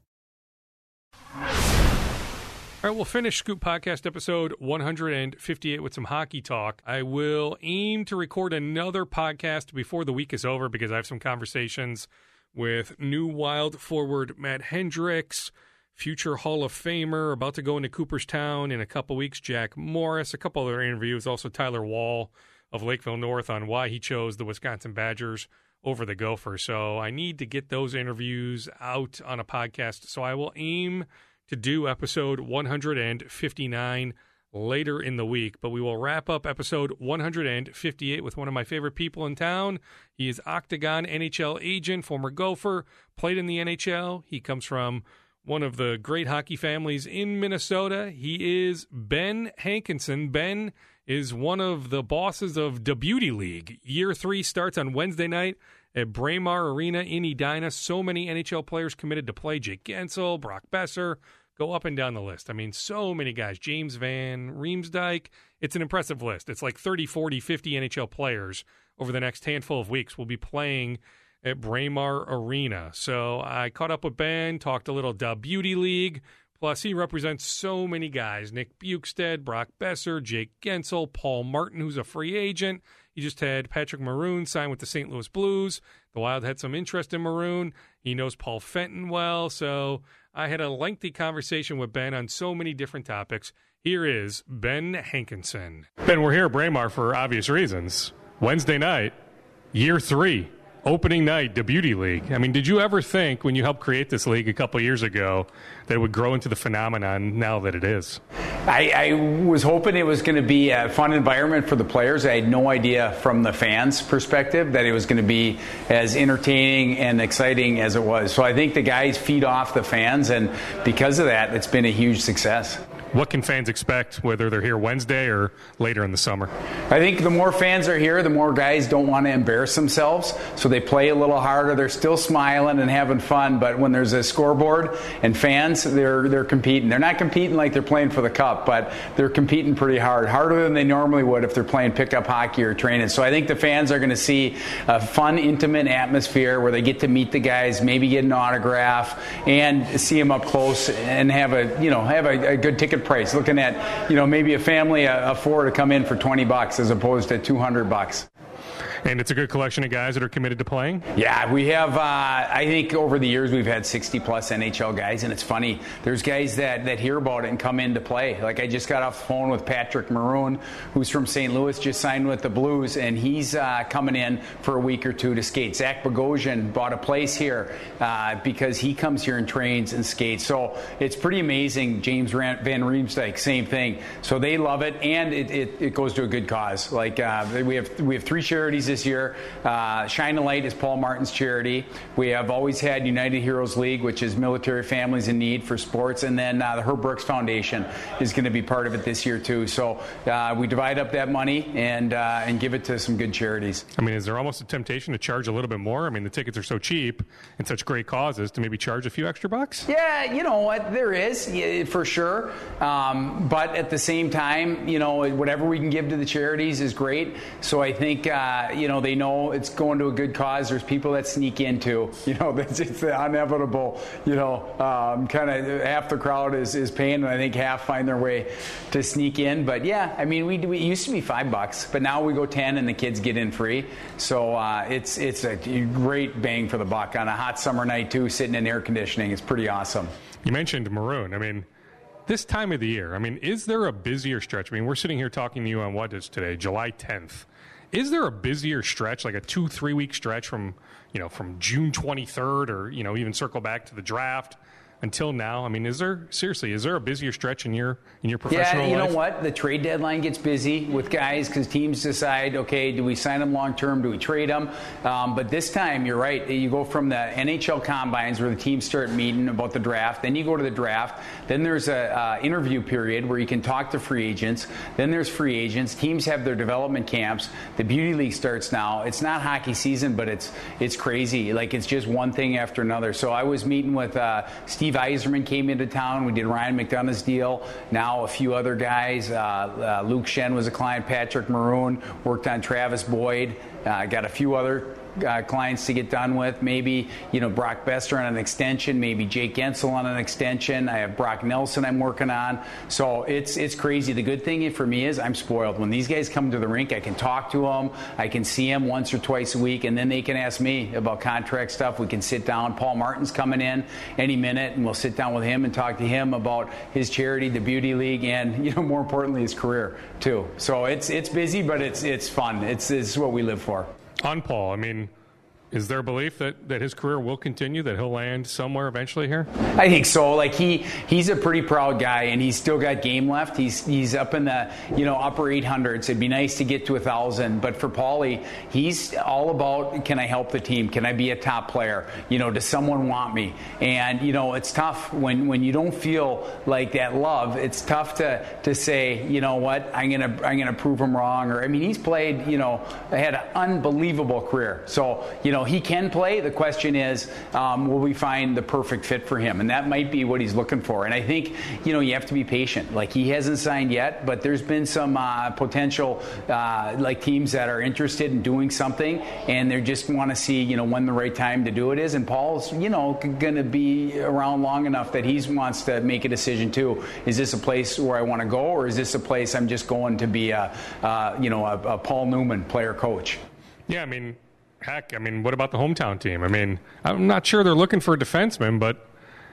All right, we'll finish Scoop Podcast episode one hundred fifty-eight with some hockey talk. I will aim to record another podcast before the week is over because I have some conversations with new Wild forward Matt Hendricks, future Hall of Famer, about to go into Cooperstown in a couple weeks, Jack Morris, a couple other interviews, also Tyler Wall of Lakeville North on why he chose the Wisconsin Badgers over the Gophers. So I need to get those interviews out on a podcast. So I will aim to do episode one hundred fifty-nine later in the week, but we will wrap up episode one hundred fifty-eight with one of my favorite people in town. He is Octagon N H L agent, former Gopher, played in the N H L. He comes from one of the great hockey families in Minnesota. He is Ben Hankinson. Ben is one of the bosses of the Beauty League. Year three starts on Wednesday night at Braemar Arena in Edina. So many N H L players committed to play. Jake Gensel, Brock Besser, go up and down the list. I mean, so many guys. James Van Riemsdyk. It's an impressive list. It's like thirty, forty, fifty N H L players over the next handful of weeks will be playing at Braemar Arena. So I caught up with Ben, talked a little Da Beauty League. Plus, he represents so many guys. Nick Bukestad, Brock Besser, Jake Gensel, Paul Martin, who's a free agent. He just had Patrick Maroon sign with the Saint Louis Blues. The Wild had some interest in Maroon. He knows Paul Fenton well. So I had a lengthy conversation with Ben on so many different topics. Here is Ben Hankinson. Ben, we're here at Braemar for obvious reasons. Wednesday night, year three. Opening night, the Beauty League. I mean, did you ever think when you helped create this league a couple years ago that it would grow into the phenomenon now that it is? I, I was hoping it was going to be a fun environment for the players. I had no idea from the fans' perspective that it was going to be as entertaining and exciting as it was. So I think the guys feed off the fans, and because of that, it's been a huge success. What can fans expect, whether they're here Wednesday or later in the summer? I think the more fans are here, the more guys don't want to embarrass themselves, so they play a little harder. They're still smiling and having fun, but when there's a scoreboard and fans, they're they're competing. They're not competing like they're playing for the cup, but they're competing pretty hard, harder than they normally would if they're playing pickup hockey or training. So I think the fans are going to see a fun, intimate atmosphere where they get to meet the guys, maybe get an autograph, and see them up close and have a you know have a, a good ticket price, looking at, you know, maybe a family of four to come in for twenty bucks as opposed to two hundred bucks. And it's a good collection of guys that are committed to playing? Yeah, we have, uh, I think over the years we've had sixty plus N H L guys, and it's funny. There's guys that, that hear about it and come in to play. Like I just got off the phone with Patrick Maroon, who's from Saint Louis, just signed with the Blues, and he's uh, coming in for a week or two to skate. Zach Bogosian bought a place here uh, because he comes here and trains and skates. So it's pretty amazing. James Van Riemsdyk, same thing. So they love it, and it, it, it goes to a good cause. Like uh, we have we have three charities this year. Uh, Shine a Light is Paul Martin's charity. We have always had United Heroes League, which is military families in need for sports, and then uh, the Herb Brooks Foundation is going to be part of it this year too. So uh, we divide up that money and uh, and give it to some good charities. I mean, is there almost a temptation to charge a little bit more? I mean, the tickets are so cheap and such great causes to maybe charge a few extra bucks? Yeah, you know what, there is, yeah, for sure. Um, but at the same time, you know, whatever we can give to the charities is great. So I think, uh, you know, they know it's going to a good cause. There's people that sneak into, you know, it's, it's the inevitable, you know, um, kind of half the crowd is, is paying, and I think half find their way to sneak in. But yeah, I mean, we, we it used to be five bucks, but now we go ten and the kids get in free. So uh, it's it's a great bang for the buck on a hot summer night too, sitting in air conditioning. It's pretty awesome. You mentioned Maroon. I mean, this time of the year, I mean, is there a busier stretch? I mean, we're sitting here talking to you on what is today, July tenth. Is there a busier stretch, like a two, three week stretch from, you know, from June twenty-third, or, you know, even circle back to the draft until now? I mean, is there, seriously, is there a busier stretch in your in your professional life? Yeah, you life? know what? The trade deadline gets busy with guys because teams decide, okay, do we sign them long term? Do we trade them? Um, but this time, you're right. You go from the N H L combines where the teams start meeting about the draft. Then you go to the draft. Then there's a uh, interview period where you can talk to free agents. Then there's free agents. Teams have their development camps. The Beauty League starts now. It's not hockey season, but it's it's crazy. Like, it's just one thing after another. So I was meeting with uh, Steve Yzerman came into town. We did Ryan McDonough's deal. Now a few other guys. Uh, uh, Luke Shen was a client. Patrick Maroon worked on Travis Boyd. Uh, got a few other Uh, clients to get done with. Maybe, you know, Brock Besser on an extension, maybe Jake Gensel on an extension. I have Brock Nelson I'm working on. So it's it's crazy. The good thing for me is I'm spoiled. When these guys come to the rink, I can talk to them. I can see them once or twice a week, and then they can ask me about contract stuff. We can sit down. Paul Martin's coming in any minute, and we'll sit down with him and talk to him about his charity, the Beauty League, and, you know, more importantly, his career too. So it's it's busy, but it's it's fun. It's, it's what we live for. On Paul, I mean, is there a belief that, that his career will continue, that he'll land somewhere eventually here? I think so. Like, he he's a pretty proud guy, and he's still got game left. He's he's up in the, you know, upper eight hundreds. It'd be nice to get to a thousand. But for Paulie, he's all about, can I help the team? Can I be a top player? You know, does someone want me? And, you know, it's tough when, when you don't feel like that love. It's tough to to say, you know what, I'm gonna I'm gonna prove him wrong. Or, I mean, he's played, you know, had an unbelievable career. So, you know, he can play. The question is, um, will we find the perfect fit for him? And that might be what he's looking for. And I think, you know, you have to be patient. Like, he hasn't signed yet, but there's been some uh, potential, uh, like, teams that are interested in doing something, and they just want to see, you know, when the right time to do it is. And Paul's, you know, going to be around long enough that he wants to make a decision too. Is this a place where I want to go, or is this a place I'm just going to be a, uh, you know, a, a Paul Newman player coach? Yeah, I mean, heck, I mean, what about the hometown team? I mean, I'm not sure they're looking for a defenseman, but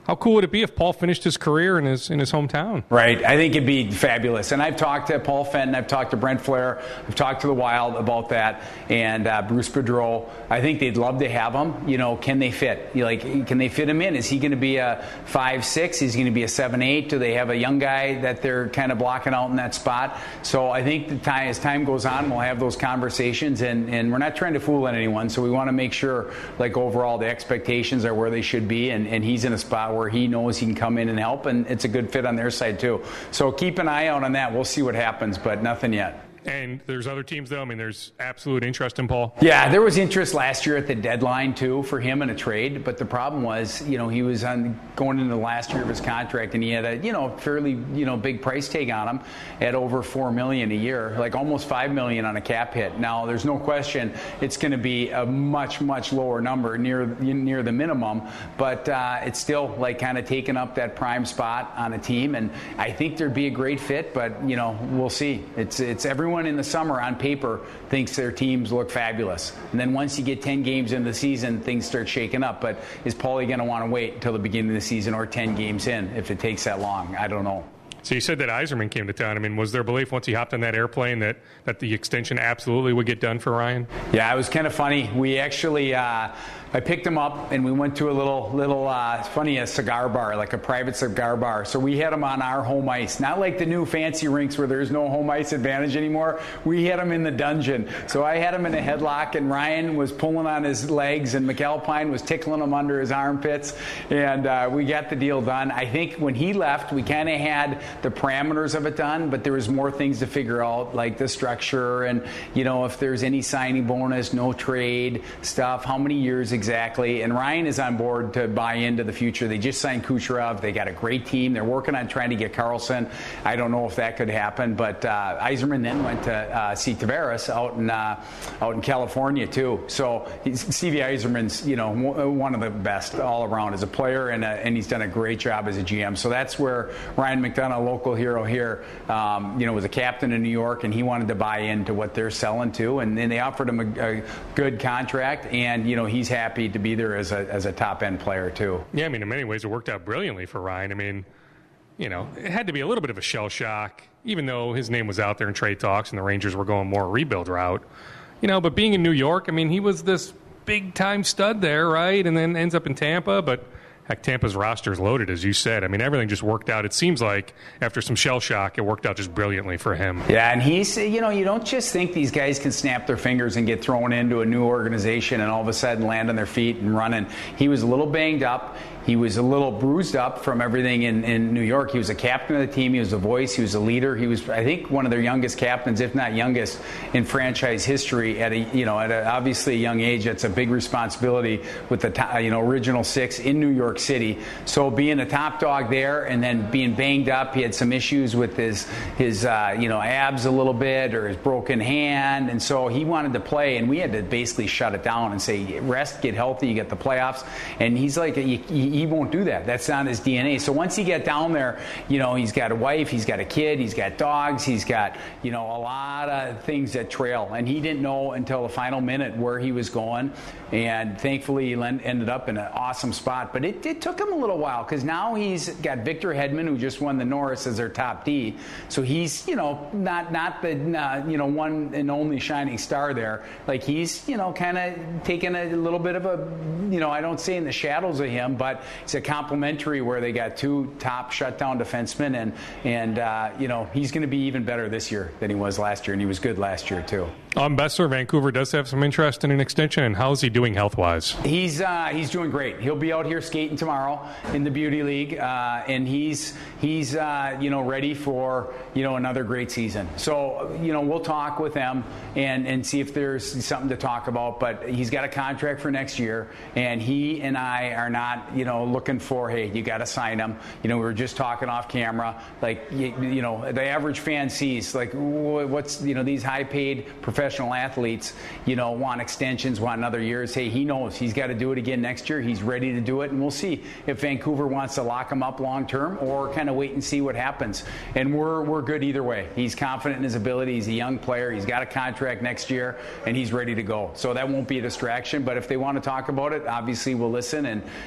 How cool would it be if Paul finished his career in his in his hometown? Right. I think it'd be fabulous. And I've talked to Paul Fenton, I've talked to Brent Flair, I've talked to the Wild about that, and uh, Bruce Boudreau. I think they'd love to have him. You know, can they fit? You like, can they fit him in? Is he going to be a five six? Is he going to be a seven eight? Do they have a young guy that they're kind of blocking out in that spot? So I think the time, as time goes on, we'll have those conversations, and, and we're not trying to fool anyone. So we want to make sure, like, overall the expectations are where they should be, and, and he's in a spot where he knows he can come in and help, and it's a good fit on their side too. So keep an eye out on that. We'll see what happens, but nothing yet. And there's other teams, though. I mean, there's absolute interest in Paul. Yeah, there was interest last year at the deadline, too, for him in a trade. But the problem was, you know, he was on going into the last year of his contract, and he had a, you know, fairly, you know, big price tag on him at over four million dollars a year, like almost five million dollars on a cap hit. Now, there's no question it's going to be a much, much lower number, near near the minimum. But uh, it's still, like, kind of taking up that prime spot on a team. And I think there'd be a great fit, but, you know, we'll see. It's it's everyone in the summer on paper thinks their teams look fabulous, and then once you get ten games into the season, things start shaking up. But is Paulie going to want to wait until the beginning of the season or ten games in if it takes that long? I don't know. So you said that Yzerman came to town. I mean, was there belief once he hopped on that airplane that, that the extension absolutely would get done for Ryan? Yeah, it was kind of funny. We actually, uh, I picked him up and we went to a little, little uh, funny, a cigar bar, like a private cigar bar. So we had him on our home ice, not like the new fancy rinks where there's no home ice advantage anymore. We had him in the dungeon. So I had him in a headlock, and Ryan was pulling on his legs, and McAlpine was tickling him under his armpits, and uh, we got the deal done. I think when he left, we kind of had the parameters of it done, but there was more things to figure out, like the structure and, you know, if there's any signing bonus, no trade stuff, how many years exactly. And Ryan is on board to buy into the future. They just signed Kucherov. They got a great team. They're working on trying to get Karlsson. I don't know if that could happen, but uh, Yzerman then went to uh, see Tavares out in uh, out in California too. So he's, Stevie Yzerman's, you know, one of the best all around as a player, and a, and he's done a great job as a G M. So that's where Ryan McDonough, local hero here, um, you know, was a captain in New York, and he wanted to buy into what they're selling to, and then they offered him a, a good contract, and, you know, he's happy to be there as a as a top end player too. Yeah, I mean, in many ways it worked out brilliantly for Ryan. I mean, you know, it had to be a little bit of a shell shock, even though his name was out there in trade talks and the Rangers were going more rebuild route. You know, but being in New York, I mean, he was this big time stud there, right? And then ends up in Tampa, but heck, Tampa's roster is loaded, as you said. I mean, everything just worked out. It seems like after some shell shock, it worked out just brilliantly for him. Yeah, and he's, you know, you don't just think these guys can snap their fingers and get thrown into a new organization and all of a sudden land on their feet and running. He was a little banged up. He was a little bruised up from everything in, in New York. He was a captain of the team. He was a voice. He was a leader. He was, I think, one of their youngest captains, if not youngest, in franchise history. At a, you know, at a, obviously a young age, that's a big responsibility with the top, you know, original six in New York City. So being a top dog there, and then being banged up, he had some issues with his his uh, you know abs a little bit, or his broken hand, and so he wanted to play, and we had to basically shut it down and say, rest, get healthy, you get the playoffs. And he's like, he, he won't do that. That's not his D N A. So once he get down there, you know, he's got a wife, he's got a kid, he's got dogs, he's got, you know, a lot of things that trail. And he didn't know until the final minute where he was going. And thankfully, he ended up in an awesome spot. But it, it took him a little while, because now he's got Victor Hedman, who just won the Norris as their top D. So he's, you know, not not the, uh, you know, one and only shining star there. Like, he's, you know, kind of taking a little bit of a, you know, I don't say in the shadows of him, but it's a complimentary where they got two top shutdown defensemen, and, and uh, you know, he's going to be even better this year than he was last year, and he was good last year, too. On Besser, Vancouver does have some interest in an extension. How is he doing health-wise? He's uh, he's doing great. He'll be out here skating tomorrow in the Beauty League, uh, and he's he's uh, you know ready for you know another great season. So you know we'll talk with them and and see if there's something to talk about. But he's got a contract for next year, and he and I are not you know looking for, hey, you got to sign him. You know we were just talking off camera, like you, you know the average fan sees like what's you know these high-paid professional athletes, you know, want extensions, want another years. Hey, he knows he's got to do it again next year. He's ready to do it, and we'll see if Vancouver wants to lock him up long term or kind of wait and see what happens. And we're we're good either way. He's confident in his ability. He's a young player. He's got a contract next year, and he's ready to go. So that won't be a distraction. But if they want to talk about it, obviously we'll listen and and try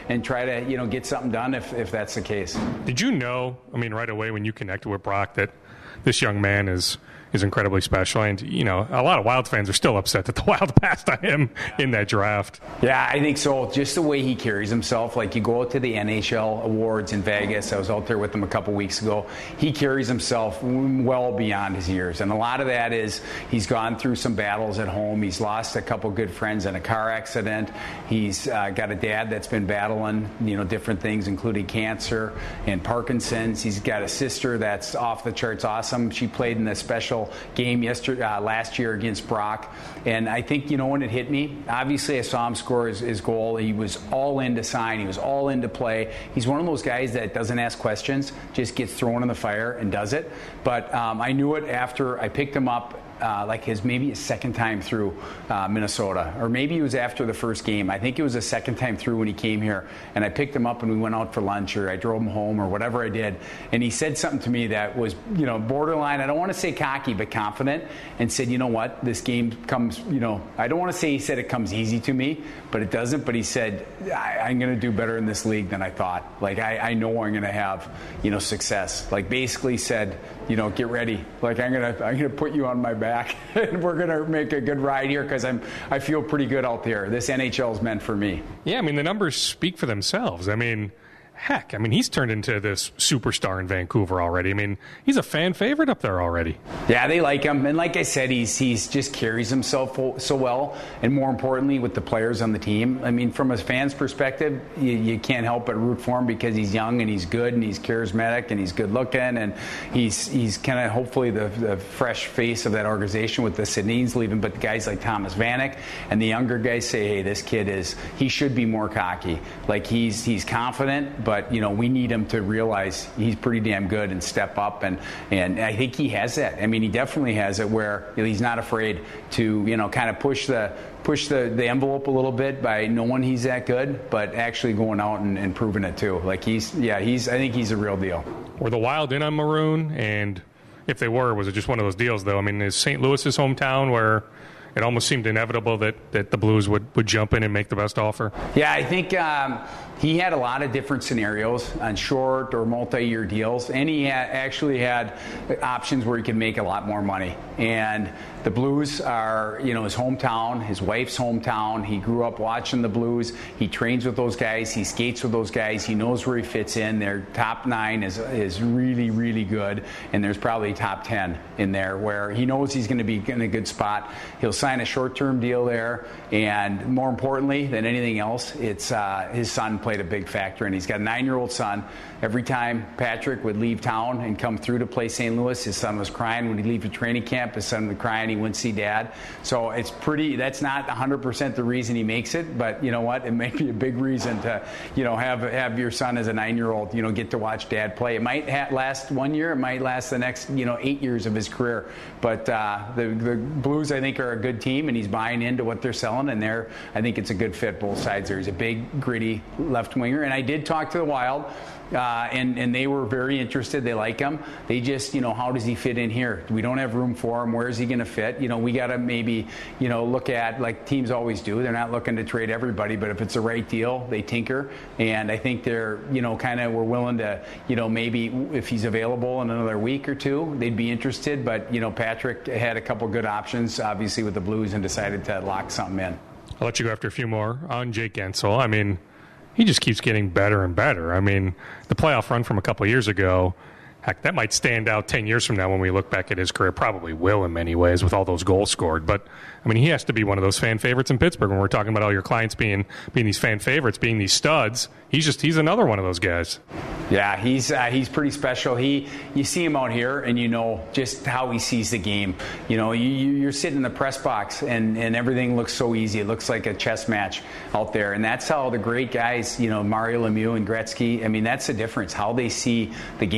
to, you know, get something done if, if that's the case. Did you know, I mean, right away when you connected with Brock, that this young man is is incredibly special? And, you know, a lot of Wild fans are still upset that the Wild passed on him in that draft. Yeah, I think so. Just the way he carries himself. Like, you go out to the N H L awards in Vegas. I was out there with him a couple weeks ago. He carries himself well beyond his years. And a lot of that is he's gone through some battles at home. He's lost a couple good friends in a car accident. He's uh, got a dad that's been battling, you know, different things, including cancer and Parkinson's. He's got a sister that's off the charts awesome. She played in the special game yesterday, uh, last year against Brock. And I think, you know, when it hit me, obviously I saw him score his, his goal. He was all in to sign. He was all in to play. He's one of those guys that doesn't ask questions, just gets thrown in the fire and does it. But um, I knew it after I picked him up. Uh, like his maybe his second time through uh, Minnesota, or maybe it was after the first game. I think it was a second time through when he came here, and I picked him up and we went out for lunch, or I drove him home, or whatever I did. And he said something to me that was, you know, borderline. I don't want to say cocky, but confident, and said, you know what, this game comes, you know, I don't want to say he said it comes easy to me, but it doesn't. But he said, I, I'm going to do better in this league than I thought. Like I, I know I'm going to have, you know, success. Like basically said, you know, get ready. Like I'm gonna, I'm gonna put you on my back, and we're gonna make a good ride here because I'm, I feel pretty good out there. This N H L is meant for me. Yeah, I mean the numbers speak for themselves. I mean, heck, I mean he's turned into this superstar in Vancouver already. I mean he's a fan favorite up there already. Yeah, they like him, and like I said, he's he's just carries himself so well, and more importantly, with the players on the team. I mean, from a fan's perspective, you, you can't help but root for him because he's young and he's good and he's charismatic and he's good looking, and he's he's kind of hopefully the, the fresh face of that organization with the Sedins leaving. But the guys like Thomas Vanek and the younger guys say, hey, this kid is he should be more cocky. Like he's he's confident. But, you know, we need him to realize he's pretty damn good and step up. And, and I think he has that. I mean, he definitely has it where you know, he's not afraid to, you know, kind of push the push the, the envelope a little bit by knowing he's that good, but actually going out and, and proving it, too. Like, he's, yeah, he's, I think he's a real deal. Were the Wild in on Maroon? And if they were, was it just one of those deals, though? I mean, is Saint Louis his hometown where it almost seemed inevitable that, that the Blues would, would jump in and make the best offer? Yeah, I think um, he had a lot of different scenarios on short or multi-year deals, and he had, actually had options where he could make a lot more money. And the Blues are, you know, his hometown, his wife's hometown. He grew up watching the Blues. He trains with those guys. He skates with those guys. He knows where he fits in. Their top nine is is really, really good, and there's probably top ten in there where he knows he's going to be in a good spot. He'll sign a short-term deal there, and more importantly than anything else, it's uh, his son played a big factor, and he's got a nine-year-old son. Every time Patrick would leave town and come through to play Saint Louis, his son was crying. When he'd leave for training camp, his son would cry and he wouldn't see dad. So it's pretty, that's not one hundred percent the reason he makes it, but you know what? It may be a big reason to, you know, have have your son as a nine-year-old, you know, get to watch dad play. It might ha- last one year, it might last the next, you know, eight years of his career. But uh, the, the Blues, I think, are a good team, and he's buying into what they're selling, and they're, I think it's a good fit both sides there. He's a big, gritty left winger, and I did talk to the Wild. Uh, and, and they were very interested. They like him. They just, you know, how does he fit in here? We don't have room for him. Where is he going to fit? You know, we got to maybe, you know, look at, like teams always do. They're not looking to trade everybody, but if it's the right deal, they tinker. And I think they're, you know, kind of, we're willing to, you know, maybe if he's available in another week or two, they'd be interested. But, you know, Patrick had a couple good options, obviously, with the Blues and decided to lock something in. I'll let you go after a few more on Jake Guentzel. I mean, he just keeps getting better and better. I mean, the playoff run from a couple of years ago, heck, that might stand out ten years from now when we look back at his career. Probably will in many ways with all those goals scored. But, I mean, he has to be one of those fan favorites in Pittsburgh when we're talking about all your clients being being these fan favorites, being these studs. He's just he's another one of those guys. Yeah, he's uh, he's pretty special. He you see him out here and you know just how he sees the game. You know, you, you're sitting in the press box and, and everything looks so easy. It looks like a chess match out there. And that's how the great guys, you know, Mario Lemieux and Gretzky, I mean, that's the difference, how they see the game. So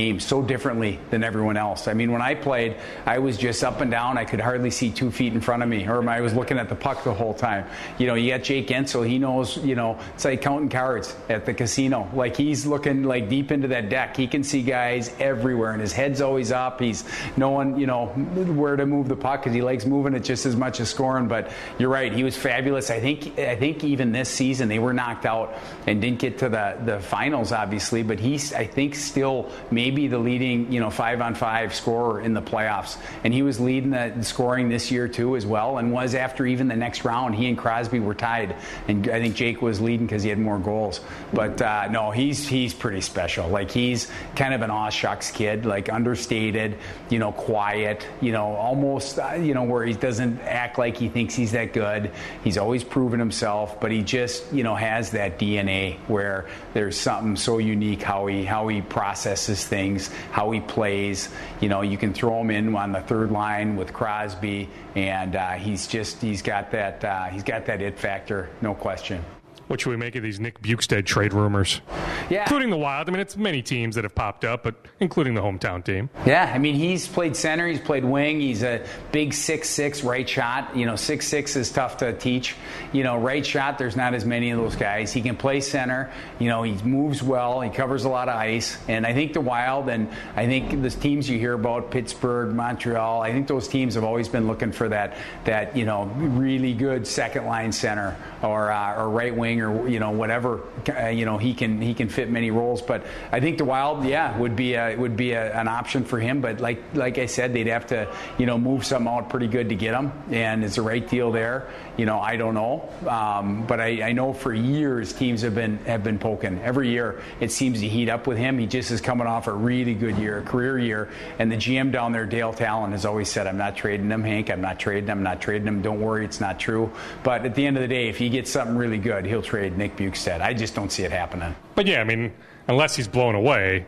differently than everyone else. I mean, when I played, I was just up and down. I could hardly see two feet in front of me, or I was looking at the puck the whole time. You know, you got Jake Guentzel. He knows, you know, it's like counting cards at the casino. Like, he's looking like deep into that deck. He can see guys everywhere, and his head's always up. He's knowing, you know, where to move the puck because he likes moving it just as much as scoring. But you're right, he was fabulous. I think I think even this season they were knocked out and didn't get to the, the finals, obviously. But he's, I think, still maybe the leading, you know, five-on-five scorer in the playoffs. And he was leading the scoring this year, too, as well, and was after even the next round. He and Crosby were tied. And I think Jake was leading because he had more goals. But, uh, no, he's he's pretty special. Like, he's kind of an aw shucks kid, like understated, you know, quiet, you know, almost, uh, you know, where he doesn't act like he thinks he's that good. He's always proven himself, but he just, you know, has that D N A where there's something so unique how he how he processes things, how he plays. You know, you can throw him in on the third line with Crosby, and uh, he's just he's got that uh, he's got that it factor, no question. What should we make of these Nick Bjugstad trade rumors? Yeah. Including the Wild. I mean, it's many teams that have popped up, but including the hometown team. Yeah, I mean, he's played center, he's played wing, he's a big six six right shot. You know, six six is tough to teach. You know, right shot, there's not as many of those guys. He can play center. You know, he moves well, he covers a lot of ice. And I think the Wild, and I think the teams you hear about, Pittsburgh, Montreal, I think those teams have always been looking for that, that you know, really good second-line center or, uh, or right wing, or you know, whatever, uh, you know, he can he can fit many roles. But I think the Wild, yeah, would be a, would be a, an option for him. But like like I said, they'd have to, you know, move something out pretty good to get him. And is the right deal there? You know, I don't know. Um, but I, I know for years teams have been have been poking. Every year it seems to heat up with him. He just is coming off a really good year, a career year. And the G M down there, Dale Talon, has always said, "I'm not trading him, Hank. I'm not trading him. I'm not trading him. Don't worry, it's not true." But at the end of the day, if he gets something really good, he'll trade Nick Bjugstad. I just don't see it happening. But yeah, I mean, unless he's blown away,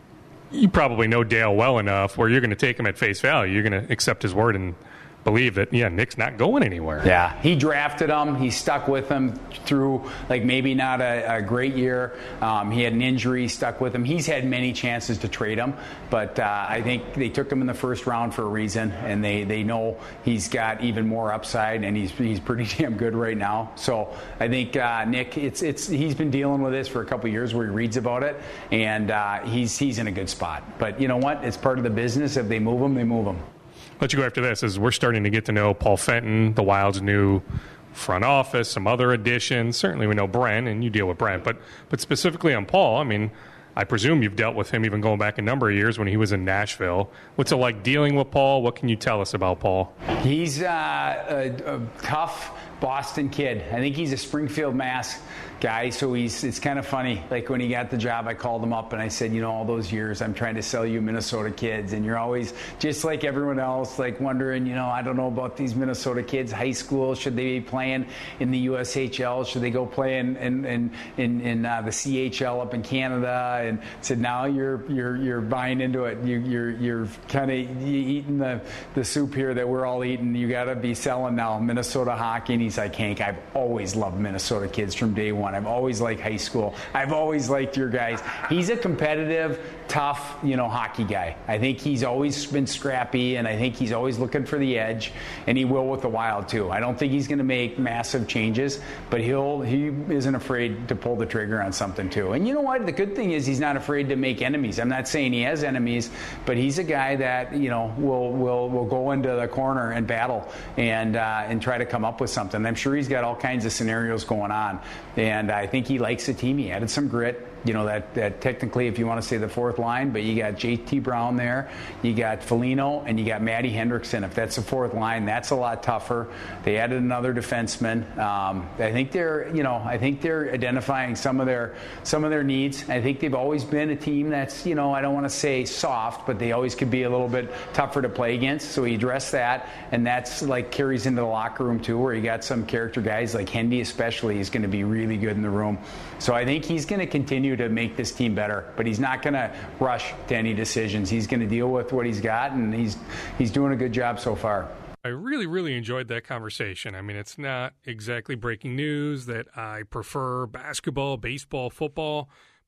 you probably know Dale well enough where you're going to take him at face value. You're going to accept his word and believe that, yeah, Nick's not going anywhere. Yeah, he drafted him. He stuck with him through, like, maybe not a, a great year. Um, he had an injury, stuck with him. He's had many chances to trade him, but uh, I think they took him in the first round for a reason, and they, they know he's got even more upside, and he's he's pretty damn good right now. So I think uh, Nick, it's it's he's been dealing with this for a couple of years where he reads about it, and uh, he's he's in a good spot. But you know what? It's part of the business. If they move him, they move him. Let you go after this, as we're starting to get to know Paul Fenton, the Wild's new front office, some other additions. Certainly we know Brent, and you deal with Brent. But but specifically on Paul, I mean, I presume you've dealt with him even going back a number of years when he was in Nashville. What's it like dealing with Paul? What can you tell us about Paul? He's uh, a, a tough Boston kid. I think he's a Springfield, Mass guy, so he's it's kind of funny. Like when he got the job, I called him up and I said, you know, all those years I'm trying to sell you Minnesota kids, and you're always just like everyone else, like wondering, you know, I don't know about these Minnesota kids. High school, should they be playing in the U S H L? Should they go play in in in, in, in uh, the C H L up in Canada? And said, now you're you're you're buying into it. You, you're you're kind of eating the the soup here that we're all eating. You got to be selling now Minnesota hockey. And he's like, Hank, I've always loved Minnesota kids from day one. I've always liked high school. I've always liked your guys. He's a competitive, tough, you know, hockey guy. I think he's always been scrappy, and I think he's always looking for the edge, and he will with the Wild too. I don't think he's going to make massive changes, but he'll he isn't afraid to pull the trigger on something too. And you know what? The good thing is he's not afraid to make enemies. I'm not saying he has enemies, but he's a guy that, you know, will will will go into the corner and battle and uh, and try to come up with something. I'm sure he's got all kinds of scenarios going on, and I think he likes the team. He added some grit. You know, that, that technically, if you want to say the fourth line, but you got J T Brown there, you got Foligno, and you got Matty Hendrickson. If that's the fourth line, that's a lot tougher. They added another defenseman. Um, I think they're, you know, I think they're identifying some of their some of their needs. I think they've always been a team that's, you know, I don't want to say soft, but they always could be a little bit tougher to play against. So he addressed that, and that's like carries into the locker room too, where you got some character guys like Hendy, especially, is going to be really good in the room. So I think he's going to continue to make this team better, but he's not going to rush to any decisions. He's going to deal with what he's got, and he's he's doing a good job so far. I really, really enjoyed that conversation. I mean, it's not exactly breaking news that I prefer basketball, baseball, football,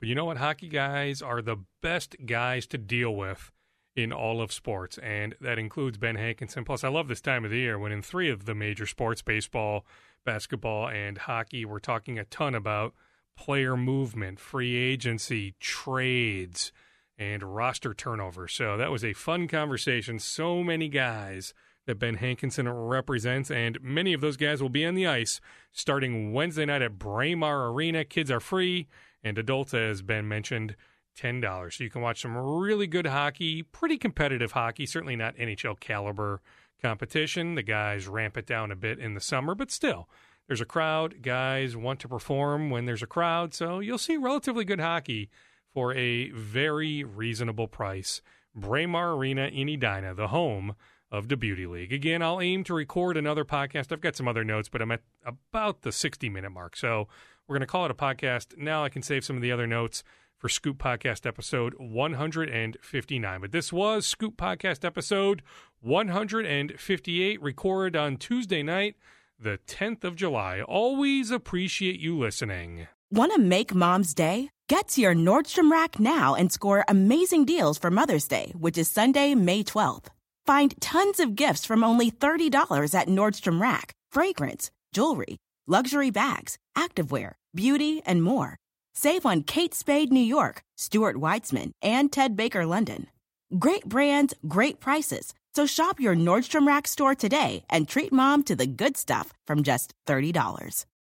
But you know what? Hockey guys are the best guys to deal with in all of sports, and that includes Ben Hankinson. Plus, I love this time of the year when in three of the major sports, baseball, basketball, and hockey, we're talking a ton about player movement, free agency, trades, and roster turnover. So that was a fun conversation. So many guys that Ben Hankinson represents, and many of those guys will be on the ice starting Wednesday night at Braemar Arena. Kids are free, and adults, as Ben mentioned, ten dollars. So you can watch some really good hockey, pretty competitive hockey, certainly not N H L caliber competition. The guys ramp it down a bit in the summer, but still, there's a crowd. Guys want to perform when there's a crowd, so you'll see relatively good hockey for a very reasonable price. Braemar Arena in Edina, the home of the Beauty League. Again, I'll aim to record another podcast. I've got some other notes, but I'm at about the sixty-minute mark, so we're going to call it a podcast. Now I can save some of the other notes for Scoop Podcast episode one fifty-nine. But this was Scoop Podcast episode one fifty-eight, recorded on Tuesday night, the tenth of July. Always appreciate you listening. Want to make Mom's Day? Get to your Nordstrom Rack now and score amazing deals for Mother's Day, which is Sunday, May twelfth. Find tons of gifts from only thirty dollars at Nordstrom Rack. Fragrance, jewelry, luxury bags, activewear, beauty, and more. Save on Kate Spade New York, Stuart Weitzman, and Ted Baker London. Great brands, great prices. So shop your Nordstrom Rack store today and treat Mom to the good stuff from just thirty dollars.